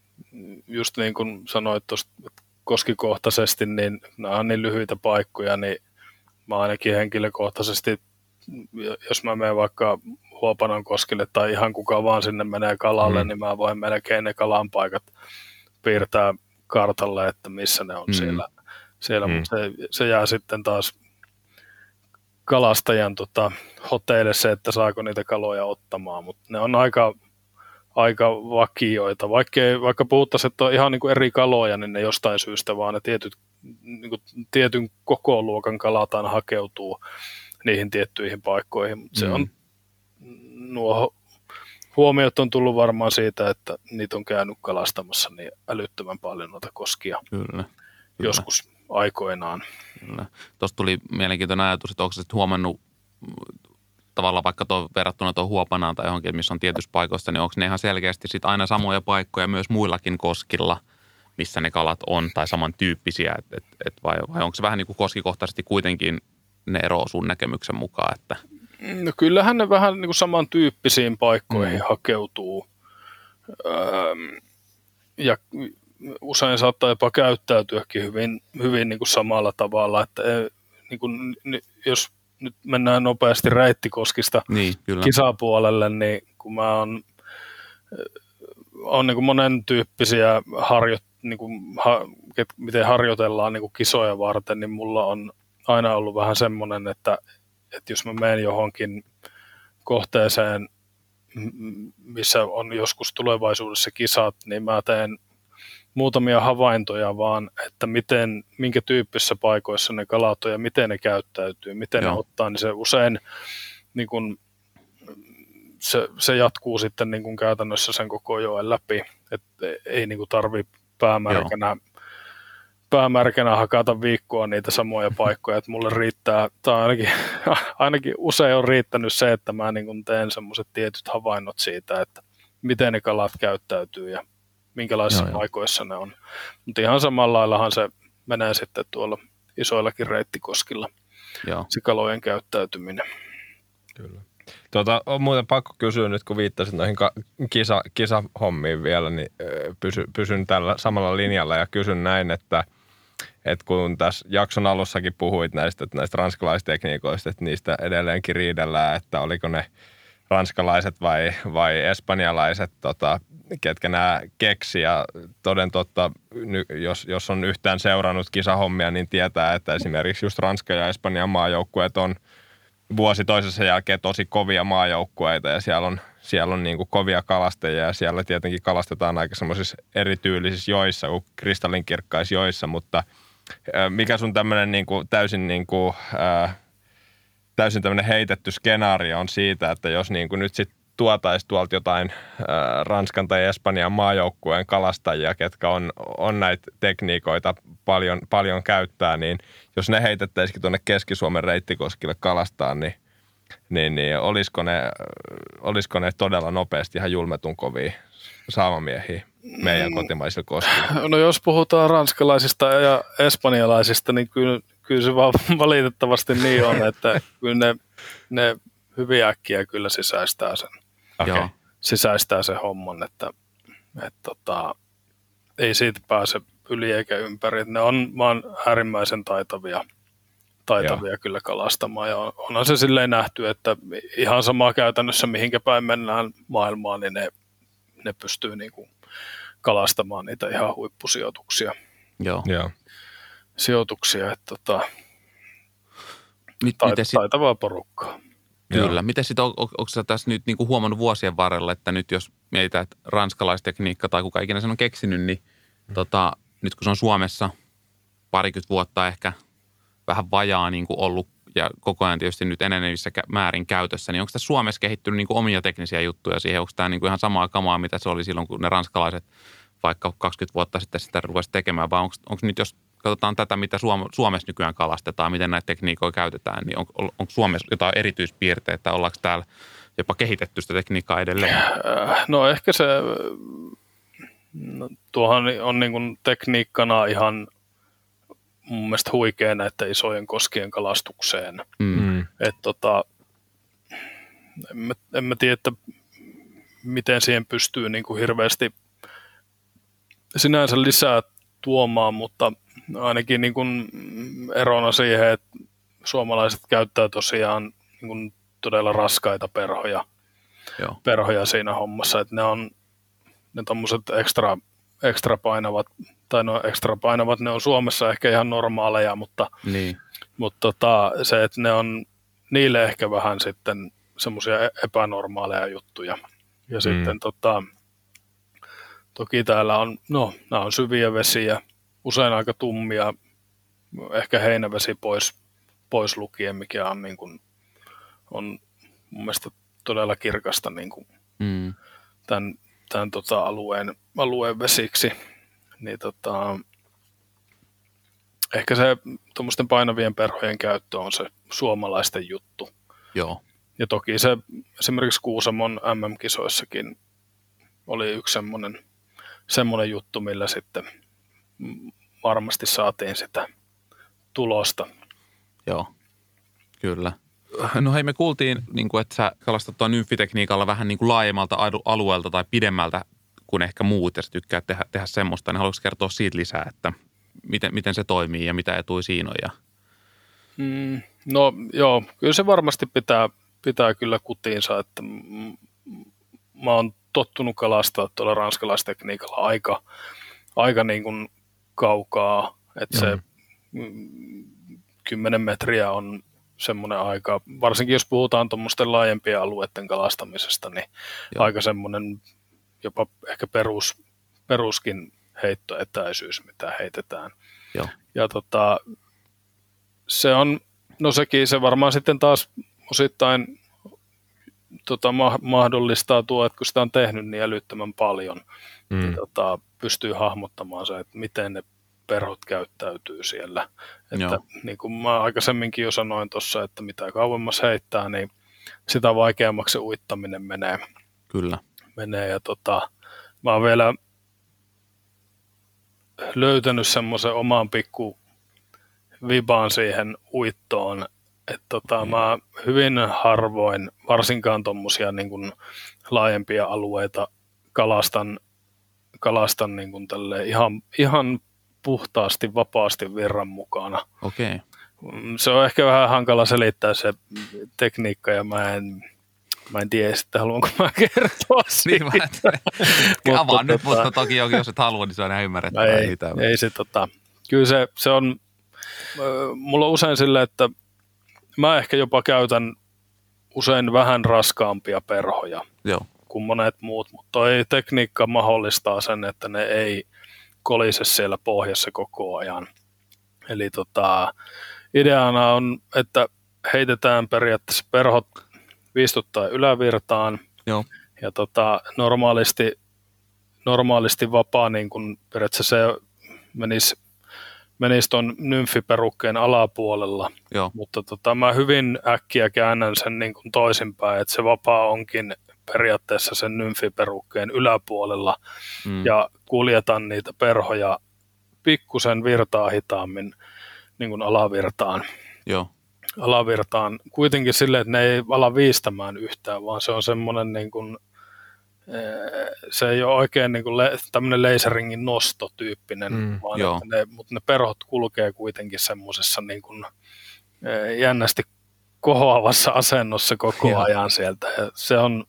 just niin kuin sanoit tuosta koskikohtaisesti, niin nämä on niin lyhyitä paikkoja, niin mä ainakin henkilökohtaisesti, jos mä menen vaikka Huopanan koskille tai ihan kuka vaan sinne menee kalalle, mm. niin mä voin melkein ne kalan paikat piirtää kartalle, että missä ne on mm. siellä. siellä. Mm. Mutta se, se jää sitten taas kalastajan tota, hoteille se, että saako niitä kaloja ottamaan, mutta ne on aika, aika vakioita. Vaikka, vaikka puhuttaisiin, että on ihan niin kuin eri kaloja, niin ne jostain syystä vaan ne tietyt, niin kuin tietyn koko luokan kalat aina hakeutuu niihin tiettyihin paikkoihin. Mutta mm. se on, nuo huomiot on tullut varmaan siitä, että niitä on käynyt kalastamassa niin älyttömän paljon noita koskia. Kyllä, kyllä. Joskus aikoinaan. Kyllä. Tuosta tuli mielenkiintoinen ajatus, että onko se huomannut tavallaan vaikka tuo, verrattuna tuon Huopanaan tai johonkin, missä on tietyissä paikoissa, niin onko ne ihan selkeästi sit aina samoja paikkoja myös muillakin koskilla, missä ne kalat on, tai samantyyppisiä, et, et, et vai, vai onko se vähän niin kuin koskikohtaisesti kuitenkin ne eroaa sun näkemyksen mukaan? Että... No kyllähän ne vähän niin kuin samantyyppisiin paikkoihin mm. hakeutuu, öö, ja usein saattaa jopa käyttäytyäkin hyvin, hyvin niin kuin samalla tavalla, että niin kuin, jos nyt mennään nopeasti reittikoskista niin, kisapuolelle, niin kun mä oon, on niin kuin monen tyyppisiä harjo, niin kuin, ha, miten harjoitellaan niin kuin kisoja varten, niin mulla on aina ollut vähän semmoinen, että, että jos mä menen johonkin kohteeseen, missä on joskus tulevaisuudessa kisat, niin mä teen muutamia havaintoja vaan, että miten, minkä tyyppisissä paikoissa ne kalat on ja miten ne käyttäytyy, miten Joo. ne ottaa, niin se usein niin kun, se, se jatkuu sitten niin kun käytännössä sen koko joen läpi, että ei niin kun tarvitse päämärkänä, päämärkänä hakata viikkoa niitä samoja paikkoja, että mulle riittää, tai ainakin, ainakin usein on riittänyt se, että mä niin kun teen semmoiset tietyt havainnot siitä, että miten ne kalat käyttäytyy ja minkälaisissa joo, paikoissa joo. ne on. Mutta ihan samalla laillahan se menee sitten tuolla isoillakin reittikoskilla, joo. se kalojen käyttäytyminen. Kyllä. Tuota, on muuten pakko kysyä nyt, kun viittasit noihin kisa, kisahommiin vielä, niin pysy, pysyn tällä samalla linjalla ja kysyn näin, että, että kun tässä jakson alussakin puhuit näistä, näistä ranskalaistekniikoista, että niistä edelleenkin riidellään, että oliko ne ranskalaiset vai, vai espanjalaiset, tota, ketkä nämä keksi. Ja toden totta, jos, jos on yhtään seurannut kisahommia, niin tietää, että esimerkiksi just Ranska ja Espanjan maajoukkueet on vuosi toisessa jälkeen tosi kovia maajoukkueita ja siellä on, siellä on niin kuin kovia kalastajia ja siellä tietenkin kalastetaan aika semmoisissa erityylisissä joissa kuin kristallinkirkkaissa joissa, mutta mikä sun tämmöinen niin kuin täysin niin kuin, ää, täysin tämmöinen heitetty skenaario on siitä, että jos niin kuin nyt sitten tuotaisiin tuolta jotain ää, Ranskan tai Espanjan maajoukkueen kalastajia, ketkä on, on näitä tekniikoita paljon, paljon käyttää, niin jos ne heitettäisikin tuonne Keski-Suomen reittikoskille kalastaa, niin, niin, niin olisiko, ne, olisiko ne todella nopeasti ihan julmetun kovia saamamiehiä meidän kotimaisilla koskilla? No jos puhutaan ranskalaisista ja espanjalaisista, niin kyllä, kyllä se vaan valitettavasti niin on, että kyllä ne, ne hyvin äkkiä kyllä sisäistää sen, okay. sisäistää sen homman, että, että tota, ei siitä pääse yli eikä ympäri. Ne on vaan äärimmäisen taitavia, taitavia Joo. kyllä kalastamaan. Ja on, onhan se silleen nähty, että ihan samaa käytännössä mihinkä päin mennään maailmaan, niin ne, ne pystyy niin kuin kalastamaan niitä ihan huippusijoituksia. Joo. Joo. Sijoituksia, että tota, Mit, tait, sit, taitavaa porukkaa. Kyllä. Joo. Miten sitten, on, on, onko sä tässä nyt niin kuin huomannut vuosien varrella, että nyt jos mietitään, että ranskalaistekniikka tai kuka ikinä sen on keksinyt, niin mm. tota, nyt kun se on Suomessa parikymmentä vuotta ehkä vähän vajaa niin kuin ollut ja koko ajan tietysti nyt enenevissä määrin käytössä, niin onko tässä Suomessa kehittynyt niin kuin omia teknisiä juttuja siihen? Onko tämä niin kuin ihan samaa kamaa, mitä se oli silloin, kun ne ranskalaiset vaikka kaksikymmentä vuotta sitten sitä ruvasi tekemään, vai onko, onko nyt, jos katsotaan tätä, mitä Suomessa nykyään kalastetaan, miten näitä tekniikoita käytetään, niin on, on, onko Suomessa jotain erityispiirteitä, ollaanko täällä jopa kehitetty sitä tekniikkaa edelleen? No ehkä se, no, tuohan on niin kuin tekniikkana ihan mun mielestä huikea näiden isojen koskien kalastukseen. Mm. Että tota, en mä, en mä tiedä, että miten siihen pystyy niin kuin hirveästi sinänsä lisää tuomaan, mutta ainakin niin kuin erona siihen, että suomalaiset käyttää tosiaan niin kuin todella raskaita perhoja, Joo. perhoja siinä hommassa, että ne on ne tommoset ekstra, ekstra painavat, tai no ekstra painavat, ne on Suomessa ehkä ihan normaaleja, mutta, niin. mutta tota, se, että ne on niille ehkä vähän sitten semmoisia epänormaaleja juttuja. Ja mm. sitten tota, toki täällä on, no nämä on syviä vesiä, usein aika tummia, ehkä heinävesi pois, pois lukien, mikä on, niin kuin, on mun mielestä todella kirkasta niin kuin mm. tämän, tämän tota alueen, alueen vesiksi. Niin tota, ehkä se tuommoisten painavien perhojen käyttö on se suomalaisten juttu. Joo. Ja toki se esimerkiksi Kuusamon M M-kisoissakin oli yksi semmoinen, semmoinen juttu, millä sitten varmasti saatiin sitä tulosta. Joo, kyllä. No hei, me kuultiin, niin kuin, että sä kalastat tuon nymfitekniikalla vähän niin kuin laajemmalta alueelta tai pidemmältä kuin ehkä muut, ja sä tykkää tehdä, tehdä semmoista, niin haluatko kertoa siitä lisää, että miten, miten se toimii ja mitä etuja siinä on? Ja... Mm, no joo, kyllä se varmasti pitää, pitää kyllä kutiinsa, että mä oon tottunut kalastaa tuolla ranskalaistekniikalla aika, aika niin kuin kaukaa, että se kymmenen metriä on semmoinen aika, varsinkin jos puhutaan tuommoisten laajempien alueiden kalastamisesta, niin Joo. aika semmoinen jopa ehkä perus, peruskin heittoetäisyys, mitä heitetään. Joo. Ja tota, se on, no sekin, se varmaan sitten taas osittain tota, ma- mahdollistaa tuo, että kun sitä on tehnyt niin älyttömän paljon, mm. niin tota, pystyy hahmottamaan se, että miten ne perhot käyttäytyy siellä. Että, niin kuin mä aikaisemminkin jo sanoin tuossa, että mitä kauemmas heittää, niin sitä vaikeammaksi se uittaminen menee. Kyllä. menee ja tota, mä oon vielä löytänyt semmoisen oman pikku vibaan siihen uittoon, että tota, mm. mä hyvin harvoin, varsinkaan tommosia niin kuin laajempia alueita kalastan, kalastan niin kuin tälle ihan, ihan puhtaasti, vapaasti virran mukana. Okei. Okay. Se on ehkä vähän hankala selittää se tekniikka ja mä en, mä en tiedä sitten, haluanko mä kertoa siitä. Niin, avaan nyt, mutta toki jos et halua, niin se on ihan ymmärrettävää. Ei, ei se tota, kyllä se, se on, mulla on usein silleen, että mä ehkä jopa käytän usein vähän raskaampia perhoja Joo. kuin monet muut, mutta toi tekniikka mahdollistaa sen, että ne ei kolise siellä pohjassa koko ajan. Eli tota, ideana on, että heitetään periaatteessa perhot viistuttaa ylävirtaan. Joo. Ja tota, normaalisti, normaalisti vapaa niin kun periaatteessa se menisi, menisi tuon nymfiperukkeen alapuolella. Joo. Mutta tota, mä hyvin äkkiä käännän sen niin kun toisinpäin, että se vapaa onkin periaatteessa sen nymfiperukkeen yläpuolella mm. ja kuljetan niitä perhoja pikkusen virtaa hitaammin niin kuin alavirtaan. Joo. alavirtaan. Kuitenkin silleen, että ne ei ala viistämään yhtään, vaan se on semmoinen niin kuin, se ei ole oikein niin kuin le, tämmöinen laseringin nostotyyppinen, mm, vaan että ne, mutta ne perhot kulkee kuitenkin semmoisessa niin kuin jännästi kohoavassa asennossa koko joo. ajan sieltä. Ja se on,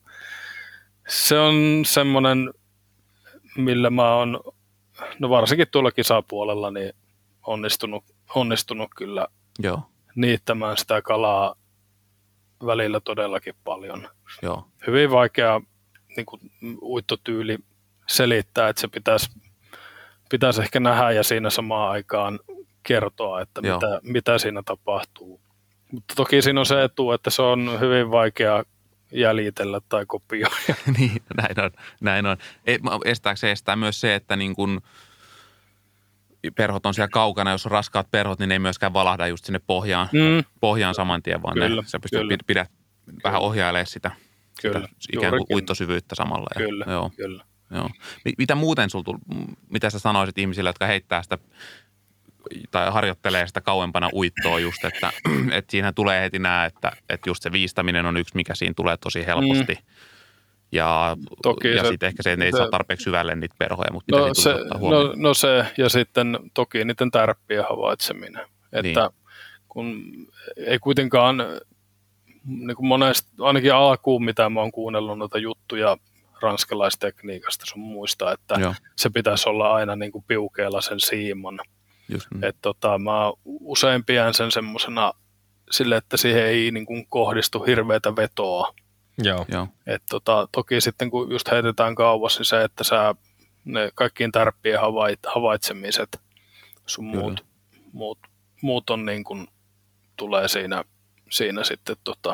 se on semmoinen, millä mä oon, no varsinkin tuolla kisapuolella, niin onnistunut, onnistunut kyllä joo. niittämään sitä kalaa välillä todellakin paljon. Joo. Hyvin vaikea niin kuin uittotyyli selittää, että se pitäisi, pitäisi ehkä nähdä ja siinä samaan aikaan kertoa, että mitä, mitä siinä tapahtuu. Mutta toki siinä on se etu, että se on hyvin vaikea jäljitellä tai kopioida. Niin, näin on. Näin on. Estääkö se estää myös se, että niin kun perhot on siellä kaukana, jos on raskaat perhot, niin ne ei myöskään valahda just sinne pohjaan, mm. pohjaan saman tien, vaan kyllä, ne, sä pystyt kyllä. pidät vähän ohjailemaan sitä, kyllä. sitä ikään kuin uittosyvyyttä samalla. Kyllä, ja, joo, kyllä. Joo. Mitä muuten sul tuli, mitä sä sanoisit ihmisille, jotka heittää sitä tai harjoittelee sitä kauempana uittoa just, että, että siinä tulee heti nää, että, että just se viistäminen on yksi, mikä siinä tulee tosi helposti. Mm. Ja, ja sitten ehkä se, että ei se, saa tarpeeksi syvälle niitä perhoja, mutta no, mitä se, no, no se, ja sitten toki niiden tärppien havaitseminen. Että niin. kun ei kuitenkaan, niin kuin monesti, ainakin alkuun, mitä mä oon kuunnellut noita juttuja ranskalaistekniikasta sun muista, että joo. se pitäisi olla aina niin kuin piukeella sen siiman. Että tota, mä usein pidän sen semmosena sille, että siihen ei niin kuin kohdistu hirveätä vetoa. Joo. Et tota, toki sitten kun just heitetään kauas, niin se, että sä ne kaikkiin tärppien havait, havaitsemiset sun muut, muut, muut on niin kuin, tulee siinä, siinä sitten tota,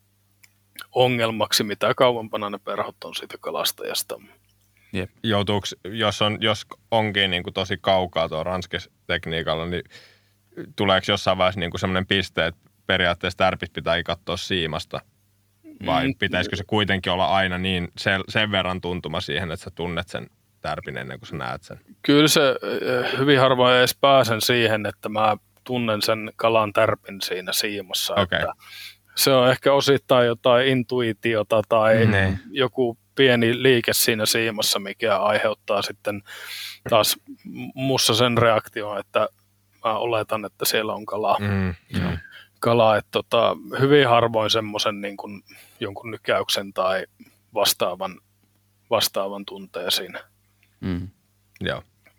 ongelmaksi, mitä kauempana ne perhot on siitä kalastajasta. Jep. Joutuuko, jos, on, jos onkin niin kuin tosi kaukaa tuo ranskestekniikalla, niin tuleeko jossain vaiheessa niin kuin sellainen piste, että periaatteessa tärpit pitää katsoa siimasta? Vai mm. pitäisikö se kuitenkin olla aina niin sen, sen verran tuntuma siihen, että sä tunnet sen tärpin ennen kuin sä näet sen? Kyllä se hyvin harvoin edes pääsen siihen, että mä tunnen sen kalan tärpin siinä siimassa. Okay. Että se on ehkä osittain jotain intuitiota tai mm. joku pieni liike siinä siimassa, mikä aiheuttaa sitten taas mussa sen reaktion, että mä oletan, että siellä on kalaa. Mm. Mm. Kalaa, että tota, hyvin harvoin semmoisen niin kuin jonkun nykäyksen tai vastaavan, vastaavan tunteen siinä. Mm. Joo.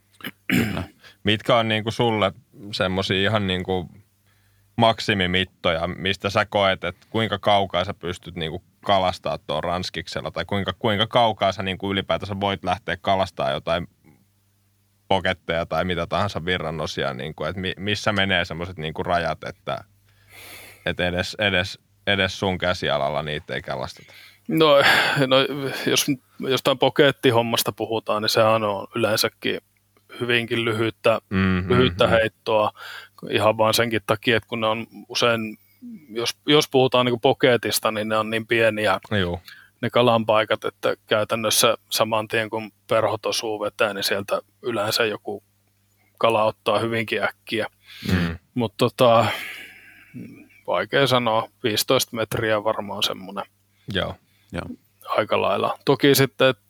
Mitkä on niin kuin sulle semmoisia ihan niin kuin maksimimittoja, mistä sä koet, että kuinka kaukaa sä pystyt niin kuin kalastaa tuon ranskiksella, tai kuinka, kuinka kaukaa sä niin kuin ylipäätänsä voit lähteä kalastamaan jotain poketteja tai mitä tahansa virranosia, niin kuin, että missä menee semmoiset niin kuin rajat, että, että edes, edes, edes sun käsialalla niitä ei kalasteta. No, no jos jostain pokettihommasta puhutaan, niin sehän on yleensäkin hyvinkin lyhyttä, mm-hmm. lyhyttä heittoa ihan vaan senkin takia, että kun ne on usein, jos, jos puhutaan niin kuin poketista, niin ne on niin pieniä Joo. ne kalanpaikat, että käytännössä saman tien kun perhot osuu veteen, niin sieltä yleensä joku kala ottaa hyvinkin äkkiä. Mm. Mutta tota, vaikea sanoa, viisitoista metriä varmaan semmoinen. Joo. Joo. Aika lailla. Toki sitten, että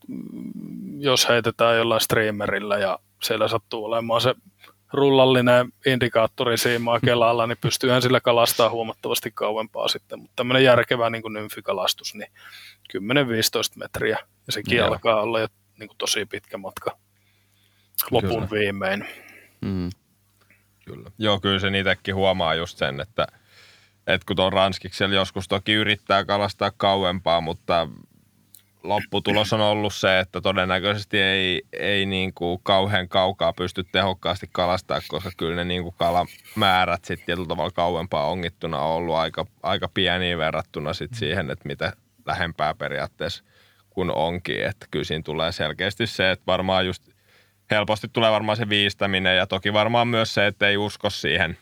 jos heitetään jollain streamerillä ja siellä sattuu olemaan se rullallinen indikaattorisiimaa kelalla, niin pystyyhän sillä kalastaa huomattavasti kauempaa sitten. Mutta tämmöinen järkevä niin kuin nymfikalastus, niin kymmenen viisitoista metriä. Ja sekin Joo. alkaa olla jo niin kuin tosi pitkä matka lopun kyllä. viimein. Mm. Kyllä. Joo, kyllä se itsekin huomaa just sen, että, että kun tuon ranskiksella joskus toki yrittää kalastaa kauempaa, mutta lopputulos on ollut se, että todennäköisesti ei, ei niin kuin kauhean kaukaa pysty tehokkaasti kalastaa, koska kyllä ne niin kuin kalamäärät sitten tietyllä tavalla kauempaa ongittuna on ollut aika, aika pieniä verrattuna sit siihen, että mitä lähempää periaatteessa kun onkin. Että kyllä siinä tulee selkeästi se, että varmaan just helposti tulee varmaan se viistäminen ja toki varmaan myös se, että ei usko siihen,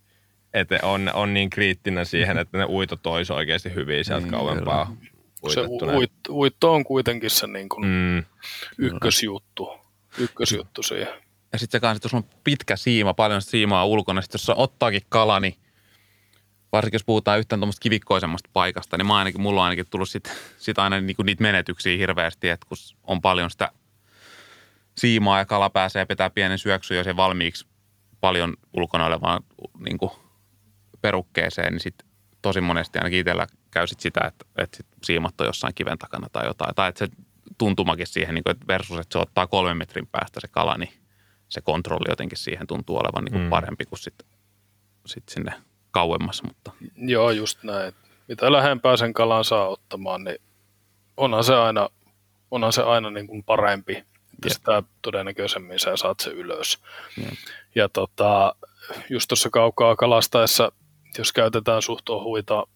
että on, on niin kriittinen siihen, että ne uitot olisi oikeasti hyviä sieltä niin, kauempaa. Se uit, uitto on kuitenkin se niin kuin mm. ykkösjuttu, ykkösjuttu siihen. Ja sitten se kanssa, että jos on pitkä siima, paljon siimaa ulkona, sitten jos ottaakin kala, niin varsinkin jos puhutaan yhtään tuommoista kivikkoisemmasta paikasta, niin mä ainakin, mulla on ainakin tullut sit, sit aina niinku niitä menetyksiä hirveästi, että kun on paljon sitä siimaa ja kala pääsee pitää pienen syöksyn, jos ei valmiiksi paljon ulkona olevaan niinku perukkeeseen, niin sitten tosi monesti ainakin itsellä käy sit sitä, että, että sit siimat on jossain kiven takana tai jotain. Tai että se tuntumakin siihen, niin kuin, että versus, että se ottaa kolmen metrin päästä se kala, niin se kontrolli jotenkin siihen tuntuu olevan niin kuin mm. parempi kuin sitten sit sinne kauemmassa. Mutta. Joo, just näin. Mitä lähempää sen kalan saa ottamaan, niin onhan se aina, onhan se aina niin kuin parempi. Että sitä todennäköisemmin sä saat se ylös. Jep. Ja tota, just tuossa kaukaa kalastaessa, jos käytetään suht ohuita,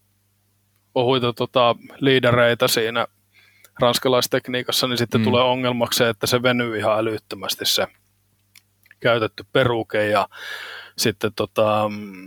ohuita tota, liidereitä siinä ranskalaistekniikassa, niin sitten mm. tulee ongelmaksi se, että se venyy ihan älyttömästi se käytetty peruke ja sitten tota,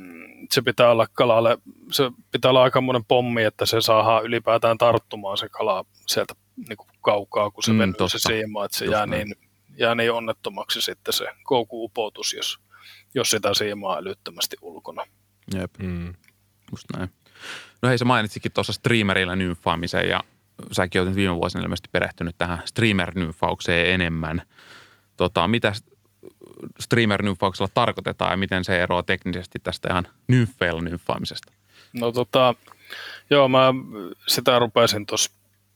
se pitää olla kalalle, se pitää olla aikamoinen pommi, että se saadaan ylipäätään tarttumaan se kala sieltä niin kuin kaukaa, kun se mm, venyy totta. Se siima, että se jää niin, jää niin onnettomaksi sitten se koukuupotus, jos, jos sitä siimaa älyttömästi ulkona. Jep, mm. just näin. No hei, sä mainitsikin tuossa streamerillä nymfaamisen ja säkin olet viime vuosina ilmeisesti perehtynyt tähän streamer-nymfaukseen enemmän. Tota, mitä streamer-nymfauksella tarkoitetaan ja miten se eroaa teknisesti tästä ihan nymfeillä nymfaamisesta? No tota, joo, mä sitä rupesin tuossa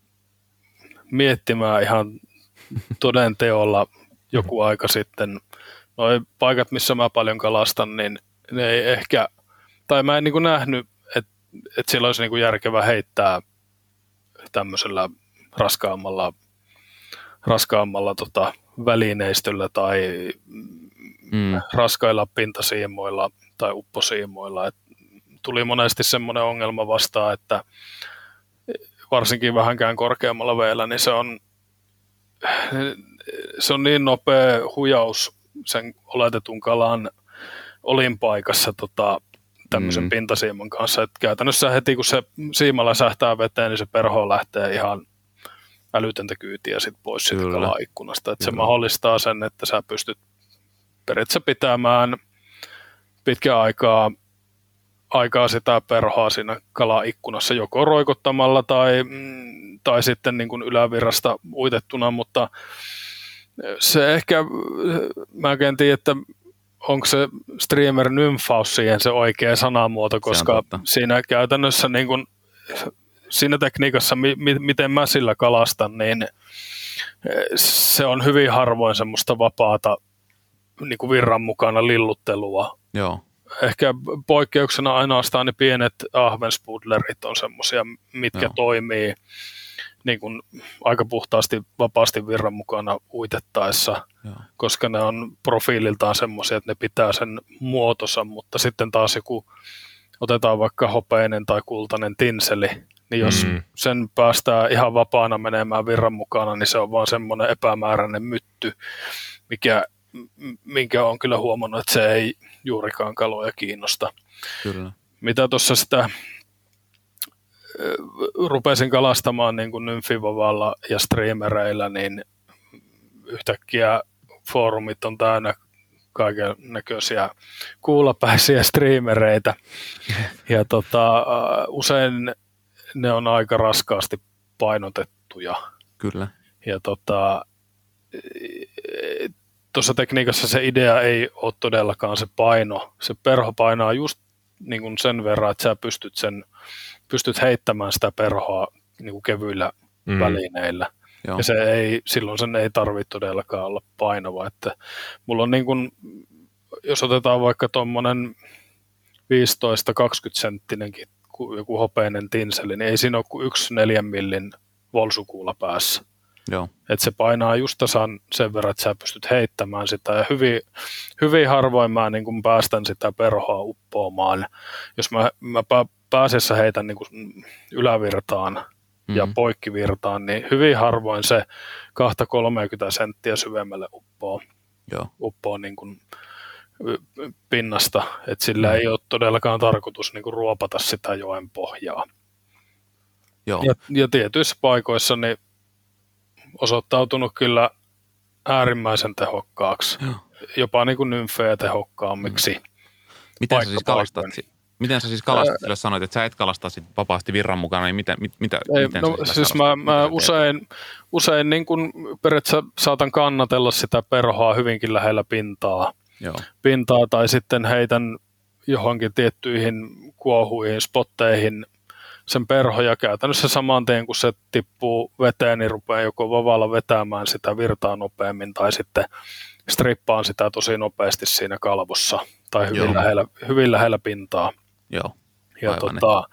miettimään ihan toden teolla joku aika sitten. Noi paikat, missä mä paljon kalastan, niin ne ei ehkä, tai mä en niin kuin nähnyt, että, että siellä olisi niin kuin järkevä heittää tämmöisellä raskaammalla, raskaammalla tota, välineistöllä tai mm. raskailla pintasiimoilla tai upposiimoilla. Et tuli monesti semmoinen ongelma vastaan, että varsinkin vähänkään korkeammalla veellä, niin se on, se on niin nopea hujaus sen oletetun kalan olinpaikassa tota, tämmöisen mm. pintasiiman kanssa, että käytännössä heti kun se siima läsähtää veteen, niin se perho lähtee ihan älytöntä kyytiä sit pois siitä kalaikkunasta. Että se mahdollistaa sen, että sä pystyt periaatteessa pitämään pitkän aikaa, aikaa sitä perhoa siinä kalaikkunassa joko roikottamalla tai, tai sitten niin kuin ylävirrasta uitettuna, mutta se ehkä, mä en tiedä, että onko se streamer-nymfaus siihen se oikea sanamuoto, koska siinä käytännössä niin kuin, siinä tekniikassa, mi- miten mä sillä kalastan, niin se on hyvin harvoin semmoista vapaata niin kuin virran mukana lilluttelua. Joo. Ehkä poikkeuksena ainoastaan ne pienet ahvenspudlerit on semmoisia, mitkä Joo. toimii niin kuin aika puhtaasti, vapaasti virran mukana uitettaessa. Joo. koska ne on profiililtaan semmoisia, että ne pitää sen muotonsa, mutta sitten taas joku, otetaan vaikka hopeinen tai kultainen tinseli, niin jos mm. sen päästään ihan vapaana menemään virran mukana, niin se on vaan semmoinen epämääräinen mytty, mikä, minkä on kyllä huomannut, että se ei juurikaan kaloja kiinnosta. Kyllä. Mitä tuossa sitä rupesin kalastamaan niin kuin nymfivavalla ja streamereillä, niin yhtäkkiä foorumit on täynnä kaiken näköisiä kuulapäisiä streamereitä. Ja tota, usein ne on aika raskaasti painotettuja. Kyllä. Ja tota, tuossa tekniikassa se idea ei ole todellakaan se paino. Se perho painaa just niin kuin sen verran, että sä pystyt, sen, pystyt heittämään sitä perhoa niin kuin kevyillä mm. välineillä. Joo. Ja se ei, silloin sen ei tarvitse todellakaan olla painava. Että mulla on niin kuin, jos otetaan vaikka tuommoinen viisitoista kaksikymmentä senttinenkin joku hopeinen tinseli, niin ei siinä ole kuin yksi neljän millin volsukuula päässä. Joo. Että se painaa just tasan sen verran, että sä pystyt heittämään sitä. Ja hyvin, hyvin harvoin mä niin kuin päästän sitä perhoa uppoamaan. Jos mä, mä pääsessä heitän niin kuin ylävirtaan mm-hmm. ja poikkivirtaan, niin hyvin harvoin se kaksikymmentä kolmekymmentä senttiä syvemmälle uppoo, Joo. uppoo niin kuin pinnasta. Että sillä mm-hmm. ei ole todellakaan tarkoitus niin kuin ruopata sitä joen pohjaa. Joo. Ja, ja tietyissä paikoissa niin osoittautunut kyllä äärimmäisen tehokkaaksi. Joo. Jopa niin kuin nymfejä tehokkaammiksi. Mm. Miten sä siis kalastat? Miten sä siis kalastat, Ää... jos sanoit, että sä et kalasta sit vapaasti virran mukana, niin mitä, mit, mitä, Ei, miten no, sä siis mä, mä usein, usein niin kuin periaatteessa saatan kannatella sitä perhoa hyvinkin lähellä pintaa. Joo. pintaa tai sitten heitän johonkin tiettyihin kuohuihin, spotteihin sen perhoja käytännössä saman tien, kun se tippuu veteen, niin rupeaa joko vavalla vetämään sitä virtaa nopeammin tai sitten strippaan sitä tosi nopeasti siinä kalvossa tai hyvin, lähellä, hyvin lähellä pintaa. Joo. Ja tota,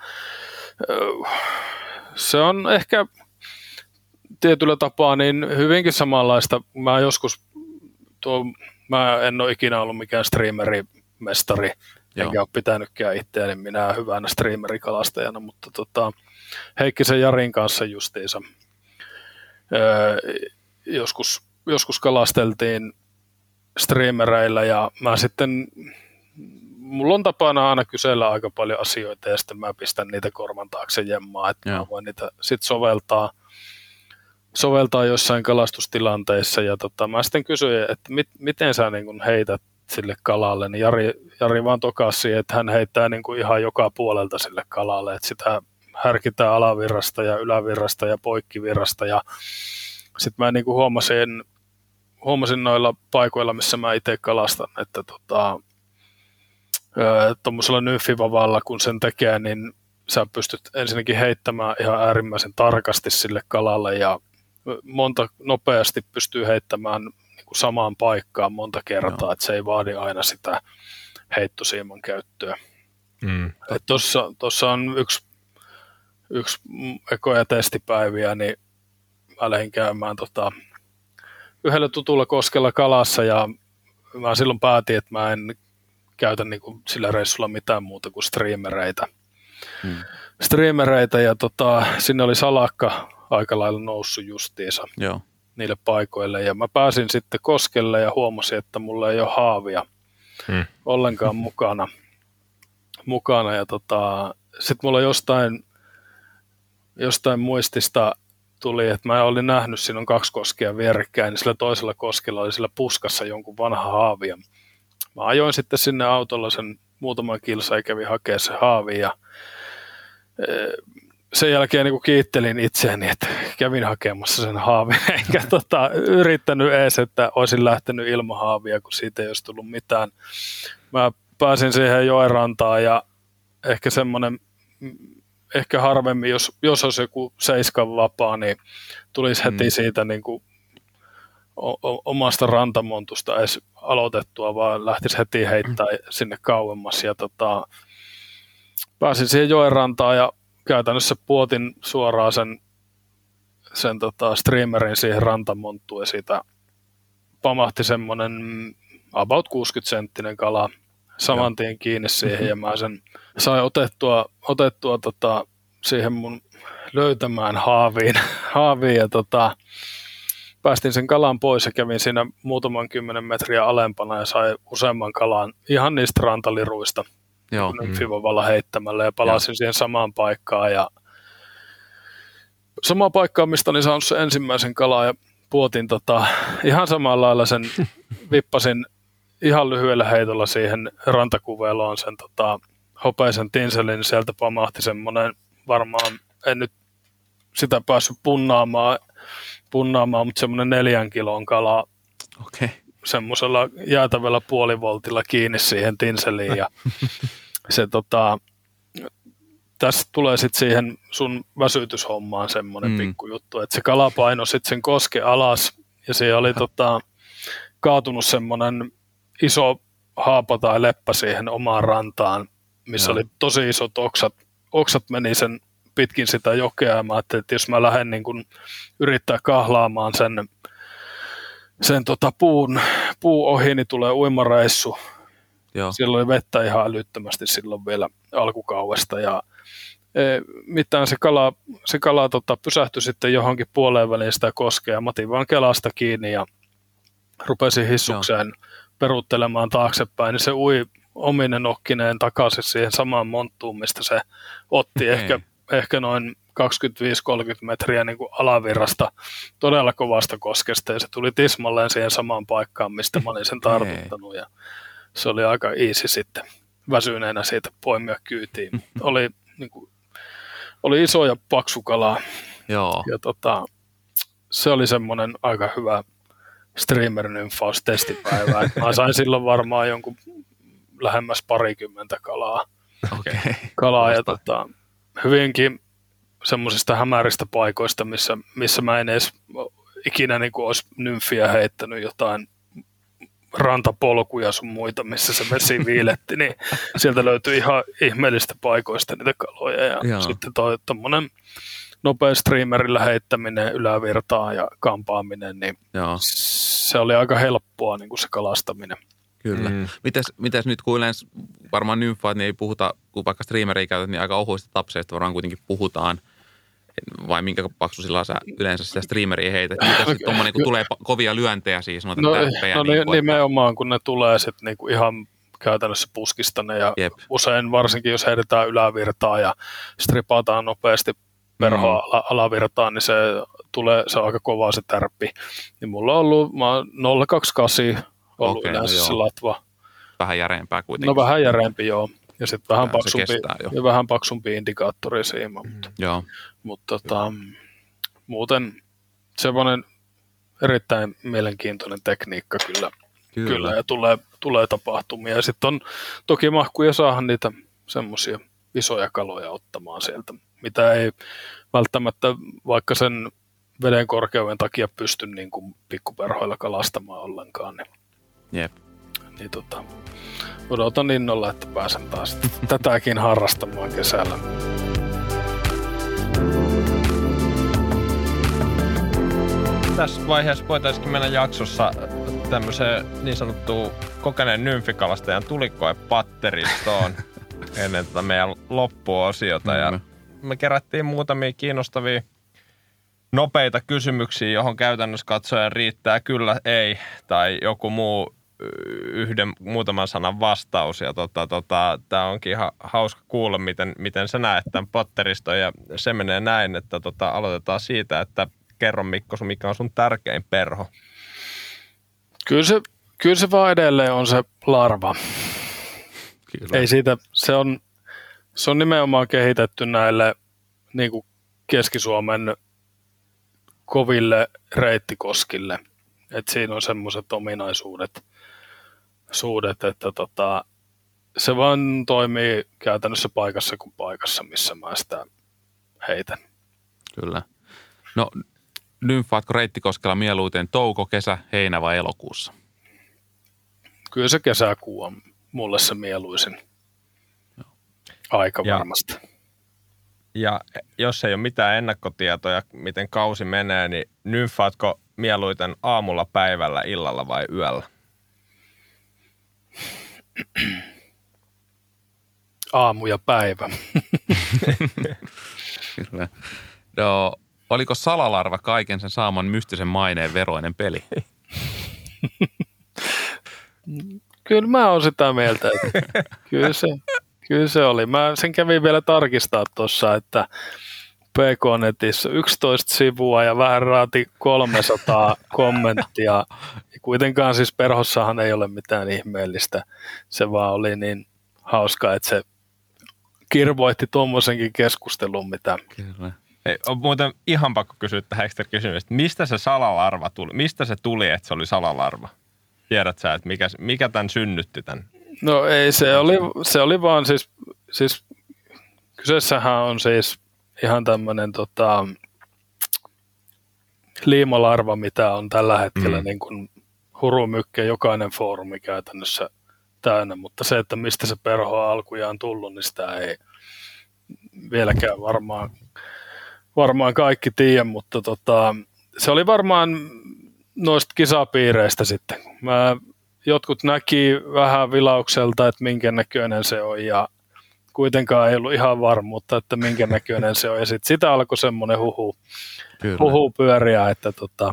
se on ehkä tietyllä tapaa niin hyvinkin samanlaista. Mä joskus, tuo, mä en ole ikinä ollut mikään streamerimestari, Joo. enkä ole pitänytkään itseäni minä hyvänä streamerikalastajana, mutta tota, Heikkisen Jarin kanssa justiinsa öö, joskus, joskus kalasteltiin streamereillä ja mä sitten, mulla on tapana aina kysellä aika paljon asioita ja sitten mä pistän niitä korvan taakse jemmaa, että Joo. mä voin niitä sitten soveltaa, soveltaa jossain kalastustilanteissa ja tota, mä sitten kysyin, että mit, miten sä niin kun heität sille kalalle, niin Jari, Jari vaan tokasi, että hän heittää niin kuin ihan joka puolelta sille kalalle, että sitä härkitään alavirrasta ja ylävirrasta ja poikkivirrasta ja sitten mä niin kuin huomasin, huomasin noilla paikoilla, missä mä itse kalastan, että tota, tuommoisella nymfivavalla, kun sen tekee, niin sä pystyt ensinnäkin heittämään ihan äärimmäisen tarkasti sille kalalle ja monta nopeasti pystyy heittämään niin kuin samaan paikkaan monta kertaa, no. että se ei vaadi aina sitä heittosiiman käyttöä. Mm. Tuossa on yksi, yksi ekoja testipäiviä, niin mä lähdin käymään tota, yhdellä tutulla koskella kalassa ja mä silloin päätin, että mä en käytä niin kuin sillä reissulla mitään muuta kuin streamereitä. Hmm. Streamereitä ja tota, sinne oli salakka aika lailla noussut justiinsa Joo. niille paikoille ja mä pääsin sitten koskelle ja huomasin, että mulla ei ole haavia hmm. ollenkaan mukana. mukana ja tota, sitten mulla jostain, jostain muistista tuli, että mä olin nähnyt, siinä on kaksi koskea vierekkäin, niin sillä toisella koskella oli sillä puskassa jonkun vanha haavia. Mä ajoin sitten sinne autolla sen muutaman kilsa ja kävin hakemaan se haavi ja sen jälkeen niin kiittelin itseäni, että kävin hakemassa sen haavin, enkä tota, yrittänyt edes, että olisin lähtenyt ilman haavia, kun siitä ei olisi tullut mitään. Mä pääsin siihen joen rantaan ja ehkä semmoinen, ehkä harvemmin, jos, jos olisi joku seiskan vapaa, niin tulisi heti mm. siitä niin kuin omasta rantamontusta edes aloitettua, vaan lähtisi heti heittää sinne kauemmas. Ja tota, pääsin siihen joen rantaan ja käytännössä puotin suoraan sen, sen tota streamerin siihen rantamonttuun ja siitä pamahti semmoinen about kuusikymmentä senttinen kala saman tien kiinni siihen ja mä sen sain otettua, otettua tota, siihen mun löytämään haaviin, haaviin ja tota, päästin sen kalan pois ja kävin siinä muutaman kymmenen metriä alempana ja sai useamman kalan ihan niistä rantaliruista nymfivovalla heittämällä ja palasin Joo. siihen samaan paikkaan ja samaan paikkaan, mistä olin saanut sen ensimmäisen kalan ja puotin tota, ihan samalla lailla sen vippasin ihan lyhyellä heitolla siihen rantakuveloon sen tota, hopeisen tinselin, sieltä pamahti semmoinen varmaan, en nyt sitä päässyt punnaamaan, punnaamaan mutta semmoinen neljän kilon kala okay. semmoisella jäätävällä puolivoltilla kiinni siihen tinseliin ja se tota, tässä tulee sitten siihen sun väsytyshommaan semmoinen mm. pikkujuttu, että se kala painoi sitten sen koske alas ja siellä oli tota, kaatunut semmoinen iso haapa tai leppä siihen omaan rantaan, missä Joo. oli tosi isot oksat. Oksat meni sen pitkin sitä jokea ja mä ajattelin, että jos mä lähden niin kun yrittää kahlaamaan sen, sen tota puun, puu ohi, niin tulee uimareissu. Joo. Siellä oli vettä ihan älyttömästi silloin vielä alkukaudesta ja e, mitään se kala, se kala tota, pysähtyi sitten johonkin puoleen väliin sitä koskea. Mä otin vaan kelasta kiinni ja rupesin hissukseen Joo. peruuttelemaan taaksepäin, niin se ui ominen nokkineen takaisin siihen samaan monttuun, mistä se otti okay. ehkä, ehkä noin kaksikymmentäviisi kolmekymmentä metriä niin kuin alavirrasta todella kovasta koskesta ja se tuli tismalleen siihen samaan paikkaan, mistä mä olin sen tartuttanut ja se oli aika easy sitten väsyneenä siitä poimia kyytiin. oli, niin kuin, oli iso ja paksu kala Joo. ja tota, se oli semmoinen aika hyvä streamer-nymfaus-testipäivä. Mä sain silloin varmaan jonkun lähemmäs parikymmentä kalaa. Okay. kalaa ja tota, hyvinkin semmoisista hämäristä paikoista, missä, missä mä en edes ikinä niin kuin olisi nymfiä heittänyt jotain rantapolkuja sun muita, missä se vesi viiletti, niin sieltä löytyi ihan ihmeellistä paikoista niitä kaloja. Ja Joo. sitten toi tommonen nopea streamerillä heittäminen ylävirtaan ja kampaaminen, niin Joo. se oli aika helppoa niin kuin se kalastaminen. Kyllä. Mm. Mites, mites nyt kun yleensä varmaan nymfaat, niin ei puhuta, kun vaikka streameria käytät, niin aika ohuista tapseista varmaan kuitenkin puhutaan. Vai minkä paksuisilla sä yleensä sitä streameria heität? Mitäs sitten tuommoinen, kun tulee kovia lyöntejä siis? No, no niin, nimenomaan, kun ne tulee sitten niinku ihan käytännössä puskista ne ja Jep. usein varsinkin, jos heitetään ylävirtaa ja stripataan nopeasti perhoa mm. alavirtaan, niin se tulee, se on aika kova se tärppi. Niin mulla on ollut, mä oon nolla pilkku kaksikymmentäkahdeksan ollut okay, yleensä no se latva. Vähän järeempää kuitenkin. No vähän järeempi, joo. Ja sitten vähän, paksumpi, ja vähän paksumpi indikaattori siinä, mm. mutta, joo. mutta tota, muuten semmoinen erittäin mielenkiintoinen tekniikka kyllä, kyllä. kyllä ja tulee, tulee tapahtumia. Ja sitten on toki mahkuja saada niitä semmoisia isoja kaloja ottamaan sieltä, mitä ei välttämättä vaikka sen veden korkeuden takia pysty niin kuin pikkuperhoilla kalastamaan ollenkaan. Niin, Jep. niin tota, odotan innolla, että pääsen taas tätäkin harrastamaan kesällä. Tässä vaiheessa voitaisiin mennä jaksossa tämmöiseen niin sanottuun kokeneen nymfikalastajan tulikoepatteristoon ennen tätä meidän loppuosiota. Mm-hmm. Ja me kerättiin muutamia kiinnostavia nopeita kysymyksiä, johon käytännössä katsoen riittää kyllä, ei tai joku muu yhden muutaman sanan vastaus. Ja tota, tota, tämä onkin ihan hauska kuulla, miten, miten sä näet tämän patteriston. Ja se menee näin, että tota, aloitetaan siitä, että kerro Mikko, mikä on sun tärkein perho? Kyllä se, kyllä se vaan edelleen on se larva. Kyllä. Ei siitä, se on, se on nimenomaan kehitetty näille niin kuin Keski-Suomen koville reittikoskille. Et siinä on semmoiset ominaisuudet, suudet, että tota, se vaan toimii käytännössä paikassa kuin paikassa, missä mä sitä heitän. Kyllä. No, nymfaatko reittikoskella mieluiten touko, kesä, heinä vai elokuussa? Kyllä se kesäkuu on mulle se mieluisin aika ja varmasti. Ja jos ei ole mitään ennakkotietoja, miten kausi menee, niin nymfaatko mieluiten aamulla, päivällä, illalla vai yöllä? Aamu ja päivä. Kyllä. No, oliko Salalarva kaiken sen saaman mystisen maineen veroinen peli? Kyllä mä oon sitä mieltä, että kyllä se, kyllä se oli. Mä sen kävin vielä tarkistaa tuossa, että P K-netissä yksitoista sivua ja vähän raati kolmesataa kommenttia. Ja kuitenkaan siis Perhossahan ei ole mitään ihmeellistä. Se vaan oli niin hauska, että se kirvoitti tuommoisenkin keskustelun, mitä... Kyllä. Ei, on muuten ihan pakko kysyä tähän ekstra kysymystä. Mistä se salalarva tuli? Mistä se tuli, että se oli salalarva? Tiedät sä, että mikä, mikä tämän synnytti tämän? No ei, se oli, se oli vaan siis, siis kyseessähän on siis ihan tämmöinen tota, liimalarva, mitä on tällä hetkellä mm. niin kuin hurumykkä jokainen foorumi käytännössä täynnä, mutta se, että mistä se perho on alkujaan tullut, niin sitä ei vieläkään varmaan, varmaan kaikki tiedä, mutta tota, se oli varmaan noista kisapiireistä sitten. Mä, jotkut näki vähän vilaukselta, että minkä näköinen se on ja kuitenkaan ei ollut ihan varmuutta, että minkä näköinen se on. Ja sitten sitä alkoi semmoinen huhu, huhu pyöriä, että tota,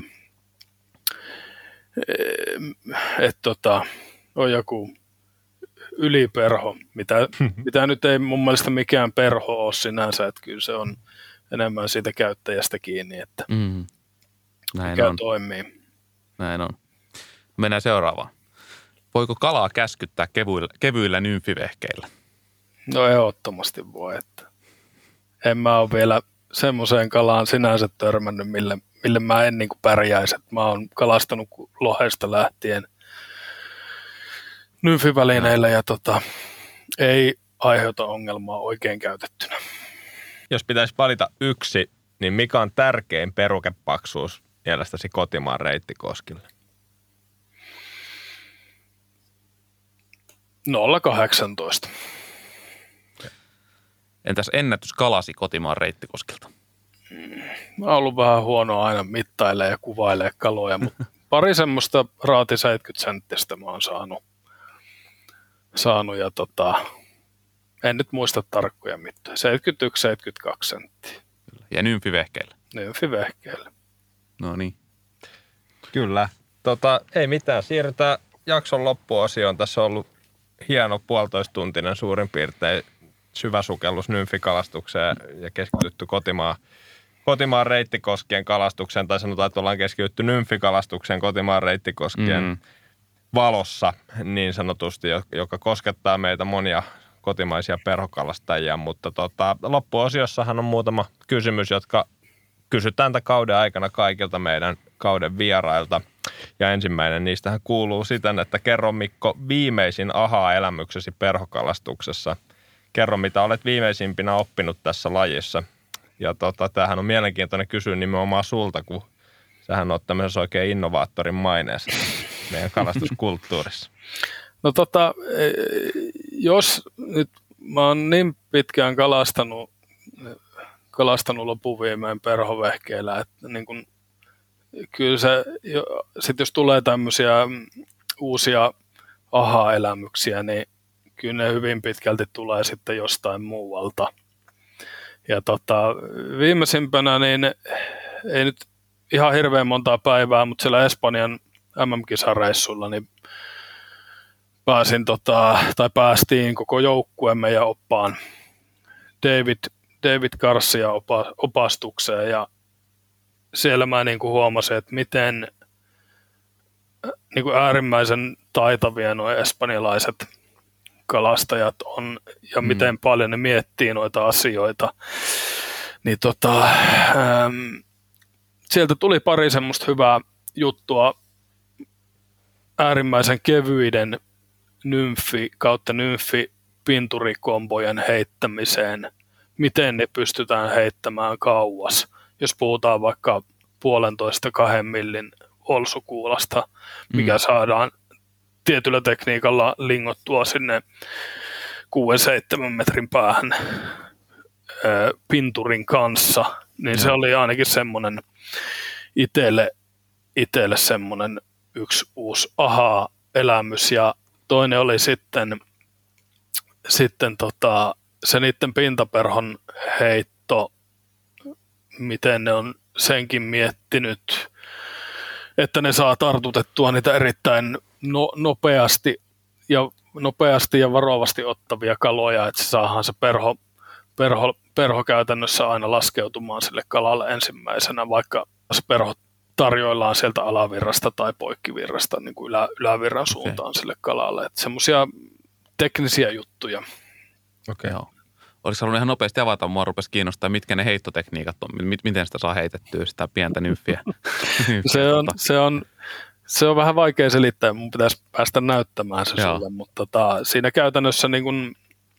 et tota, on joku yliperho, mitä, mitä nyt ei mun mielestä mikään perho ole sinänsä, että kyllä se on enemmän siitä käyttäjästä kiinni, että mm. Näin mikä on. toimii. Näin on. Mennään seuraavaan. Voiko kalaa käskyttää kevyillä, kevyillä nymfivehkeillä? No ehdottomasti voi, että en mä ole vielä semmoiseen kalaan sinänsä törmännyt, mille, mille mä en niin kuin pärjäisi. Mä oon kalastanut lohesta lähtien nymfivälineillä ja tota, ei aiheuta ongelmaa oikein käytettynä. Jos pitäisi valita yksi, niin mikä on tärkein perukepaksuus mielestäsi kotimaan reittikoskille? nolla kahdeksantoista. Entäs ennätyskalasi kotimaan reittikoskilta? Mä oon ollut vähän huono aina mittailee ja kuvailee kaloja, mutta pari semmoista raati seitsemänkymmentä senttistä mä oon saanut. saanut ja tota, en nyt muista tarkkoja mittoja. seitsemänkymmentäyksi seitsemänkymmentäkaksi senttiä. Ja nymfivehkeillä? Nymfivehkeillä. No niin. Kyllä. Tota, ei mitään. Siirrytään jakson loppuosioon. Tässä on ollut hieno puolitoistuntinen suurin piirtein syväsukellus nymfikalastukseen ja keskitytty kotimaan, kotimaan reittikoskien kalastukseen, tai sanotaan, että ollaan keskitytty nymfikalastukseen kotimaan reittikoskien mm. valossa niin sanotusti, joka koskettaa meitä monia kotimaisia perhokalastajia, mutta tota, loppuosiossahan on muutama kysymys, jotka kysytään tämän kauden aikana kaikilta meidän kauden vierailta. Ja ensimmäinen niistähän kuuluu siten, että kerro Mikko viimeisin aha-elämyksesi perhokalastuksessa. Kerro, mitä olet viimeisimpinä oppinut tässä lajissa. Ja tota, tämähän on mielenkiintoinen kysyä nimenomaan sulta, kun sähän oot tämmöisessä oikein innovaattorin maineessa meidän kalastuskulttuurissa. No tota, jos nyt mä oon niin pitkään kalastanut, kalastanut lopuviimeen perhovehkeillä, että niin kun, kyllä se, sit jos tulee tämmöisiä uusia aha-elämyksiä, niin kyllä ne hyvin pitkälti tulee sitten jostain muualta. Ja tota, viimeisimpänä, niin ei nyt ihan hirveän montaa päivää, mutta siellä Espanjan M M-kisareissulla, niin pääsin tota, tai päästiin koko joukkueemme ja oppaan David, David Garcia opa, opastukseen ja siellä mä niin kuin huomasin, että miten niin kuin äärimmäisen taitavia nuo espanjalaiset kalastajat on ja mm. miten paljon ne miettii noita asioita. Niin tota, ähm, sieltä tuli pari semmoista hyvää juttua äärimmäisen kevyiden nymfi kautta nymfi pinturikombojen heittämiseen. Miten ne pystytään heittämään kauas, jos puhutaan vaikka puolentoista kahden millin olsukuulasta, mikä mm. saadaan tietyllä tekniikalla lingottua sinne kuuden seitsemän metrin päähän pinturin kanssa, niin Joo. se oli ainakin semmoinen itselle, itselle semmoinen yksi uusi aha-elämys. Ja toinen oli sitten, sitten tota, se niiden pintaperhon heitto, miten ne on senkin miettinyt, että ne saa tartutettua niitä erittäin no, nopeasti, ja, nopeasti ja varovasti ottavia kaloja, että se saadaan se perho, perho, perho käytännössä aina laskeutumaan sille kalalle ensimmäisenä, vaikka se perho tarjoillaan sieltä alavirrasta tai poikkivirrasta niin kuin ylä, ylävirran suuntaan okay. sille kalalle. Että semmoisia teknisiä juttuja. Okei. Okay. Joo. Oliko halunnut ihan nopeasti avata, mua rupesi kiinnostaa, mitkä ne heittotekniikat on, miten sitä saa heitettyä, sitä pientä nymfiä. se, on, se, on, se on vähän vaikea selittää, mun pitäisi päästä näyttämään se Joo. sulle, mutta tota, siinä käytännössä niin kun,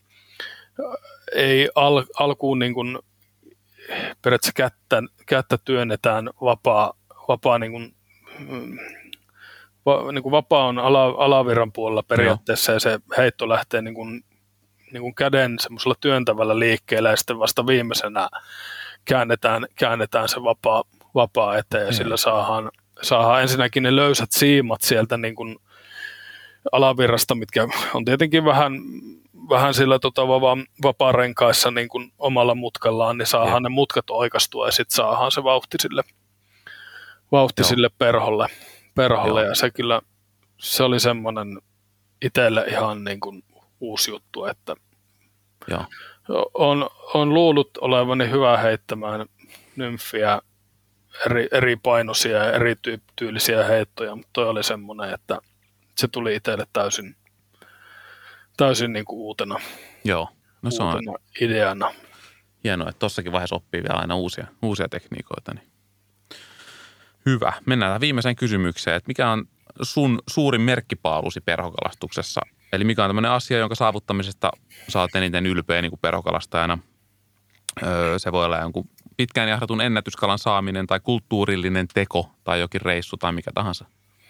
ei al, alkuun niin kun, periaatteessa kättä, kättä työnnetään vapaa, vapaa niin kun, va, niin kun vapaa on ala, alavirran puolella periaatteessa Joo. ja se heitto lähtee niin kun, niin kuin käden semmoisella työntävällä liikkeellä ja sitten vasta viimeisenä käännetään, käännetään se vapaa, vapaa eteen ja mm. sillä saadaan, saadaan ensinnäkin ne löysät siimat sieltä niin kuin alavirrasta, mitkä on tietenkin vähän, vähän sillä tota vapaa, vapaa-renkaissa niin kuin omalla mutkallaan, niin saadaan mm. ne mutkat oikastua ja sitten saadaan se vauhti sille, vauhti sille perholle, perholle ja se kyllä, se oli semmoinen itselle ihan niin kuin uusi juttu, että Joo. On, on luullut olevani hyvä heittämään nymfiä, eri, eri painoisia ja eri tyylisiä heittoja, mutta toi oli semmoinen, että se tuli itselle täysin, täysin niin kuin uutena, Joo. No se uutena on ideana. hienoa, että tossakin vaiheessa oppii vielä aina uusia, uusia tekniikoita. Niin. Hyvä. Mennään tähän viimeiseen kysymykseen, että mikä on sun suurin merkkipaalusi perhokalastuksessa? Eli mikä on tämmöinen asia, jonka saavuttamisesta saat eniten ylpeä niin kuin perhokalastajana. Öö, se voi olla jonkun pitkään jahdatun ennätyskalan saaminen tai kulttuurillinen teko tai jokin reissu tai mikä tahansa.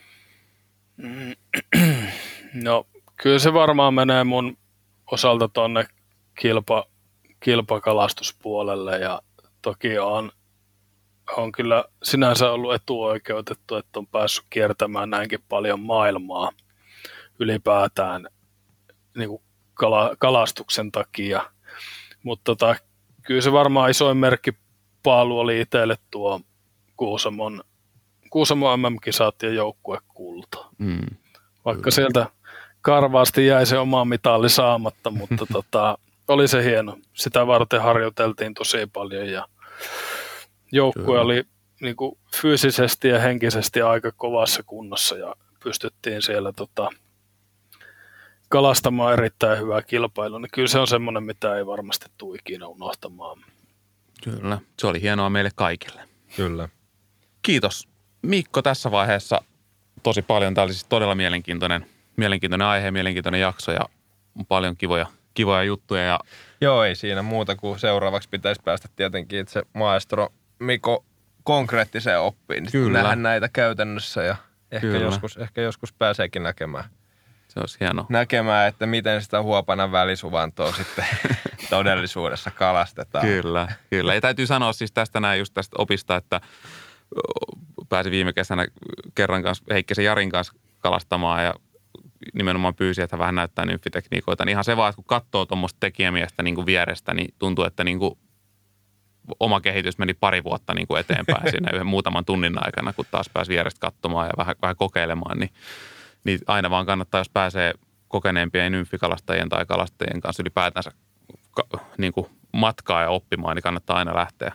No kyllä se varmaan menee mun osalta tonne kilpa, kilpakalastuspuolelle ja toki on, on kyllä sinänsä ollut etuoikeutettu, että on päässyt kiertämään näinkin paljon maailmaa ylipäätään niin kuin kala, kalastuksen takia, mutta tota, kyllä se varmaan isoin merkkipaalu oli itselle tuo Kuusamon, Kuusamon M M-kisat ja joukkuekulta. Mm, Vaikka kyllä. sieltä karvaasti jäi se oma mitalli saamatta, mutta tota, oli se hieno. Sitä varten harjoiteltiin tosi paljon ja joukkue oli niin kuin fyysisesti ja henkisesti aika kovassa kunnossa ja pystyttiin siellä tota, kalastamaan erittäin hyvää kilpailua, niin kyllä se on semmoinen, mitä ei varmasti tule ikinä unohtamaan. Kyllä, se oli hienoa meille kaikille. Kyllä. Kiitos Mikko tässä vaiheessa tosi paljon. Tämä oli siis todella mielenkiintoinen, mielenkiintoinen aihe, mielenkiintoinen jakso ja paljon kivoja, kivoja juttuja. Ja Joo, ei siinä muuta kuin seuraavaksi pitäisi päästä tietenkin itse maestro Mikko konkreettiseen oppiin. Niin nähdään näitä käytännössä ja ehkä joskus, ehkä joskus pääseekin näkemään. Se olisi hienoa. Näkemään, että miten sitä huopanan välisuvantoa sitten todellisuudessa kalastetaan. Kyllä, kyllä. Ja täytyy sanoa siis tästä näin just tästä opista, että pääsin viime kesänä kerran kanssa Heikkisen Jarin kanssa kalastamaan ja nimenomaan pyysi, että hän vähän näyttää nymfitekniikoita. Niin ihan se vaan, että kun katsoo tuommoista tekijämiestä niin kuin vierestä, niin tuntuu, että niin kuin oma kehitys meni pari vuotta niin kuin eteenpäin siinä yhden muutaman tunnin aikana, kun taas pääsi vierestä katsomaan ja vähän, vähän kokeilemaan, niin Niin aina vaan kannattaa, jos pääsee kokeneempien nymfikalastajien tai kalastajien kanssa ylipäätänsä ka, niin kuin matkaa ja oppimaan, niin kannattaa aina lähteä.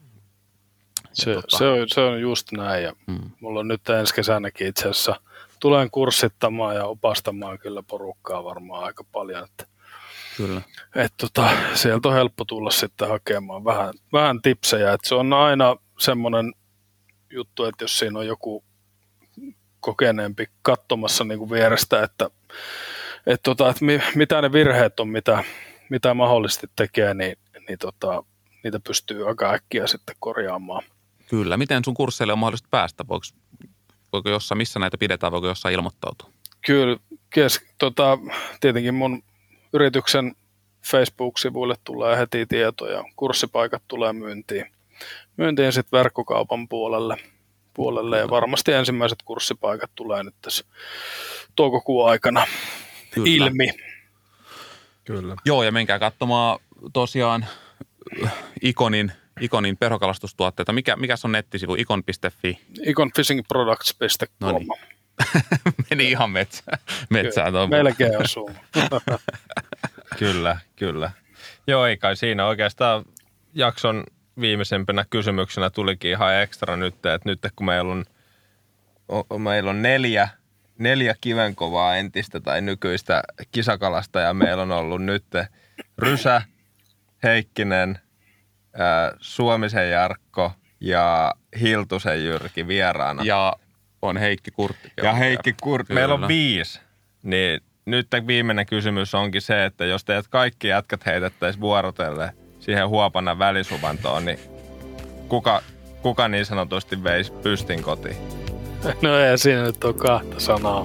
Se, tota. se, on, se on just näin. Ja hmm. mulla on nyt ensi kesänäkin itse asiassa, tulen kurssittamaan ja opastamaan kyllä porukkaa varmaan aika paljon. Että, kyllä. Et tota, sieltä on helppo tulla sitten hakemaan vähän, vähän tipsejä. Et se on aina semmoinen juttu, että jos siinä on joku kokeneempi katsomassa niin kuin vierestä, että, että, tota, että mi, mitä ne virheet on, mitä, mitä mahdollisesti tekee, niin, niin tota, niitä pystyy aika äkkiä sitten korjaamaan. Kyllä. Miten sun kursseille on mahdollista päästä? Voiko, voiko jossain, missä näitä pidetään, voiko jossain ilmoittautua? Kyllä. Kes, tota, tietenkin mun yrityksen Facebook-sivuille tulee heti tietoja, kurssipaikat tulee myyntiin. Myyntiin sitten verkkokaupan puolelle, puolelle ja varmasti ensimmäiset kurssipaikat tulee nyt tässä toukokuun aikana Kyllä. ilmi. Kyllä. Joo, ja menkää katsomaan tosiaan Iconin, Iconin perhokalastustuotteita. Mikä, mikä on nettisivu? icon piste fi? icon fishing products piste com. No niin. Meni ihan metsään. metsään Kyllä, melkein asuu. Kyllä, kyllä. Joo, ei kai siinä oikeastaan jakson viimeisempänä kysymyksenä tulikin ihan ekstra nyt, että nyt kun meillä on, meillä on neljä, neljä kivenkovaa entistä tai nykyistä kisakalasta ja meillä on ollut nyt Rysä, Heikkinen, ää, Suomisen Jarkko ja Hiltusen Jyrki vieraana. Ja on Heikki Kurtti. Ja Heikki Kurtti. Meillä on viisi. Niin nyt viimeinen kysymys onkin se, että jos teidät kaikki jätkät heitettäisiin vuorotelle siihen Huopannan välisuvantoon, niin kuka, kuka niin sanotusti veisi pystin kotiin? No ei siinä nyt ole kahta sanaa.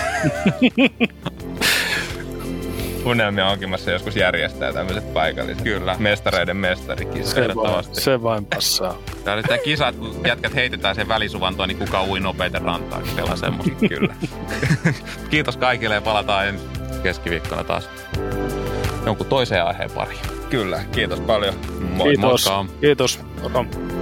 Unelmia onkimassa joskus järjestää tämmöiset paikalliset. Kyllä. Mestareiden mestarikisat. Se, vain, se vain passaa. Tää oli tää kisa, että kun jätkät heitetään sen välisuvantoon, niin kuka ui nopeiten rantaan. Pelaa semmoista. Kyllä. Kiitos kaikille ja palataan ensi keskiviikkona taas jonkun toiseen aiheen pariin. Kyllä, kiitos paljon. Moi. Kiitos. Moikka. Kiitos. Moro.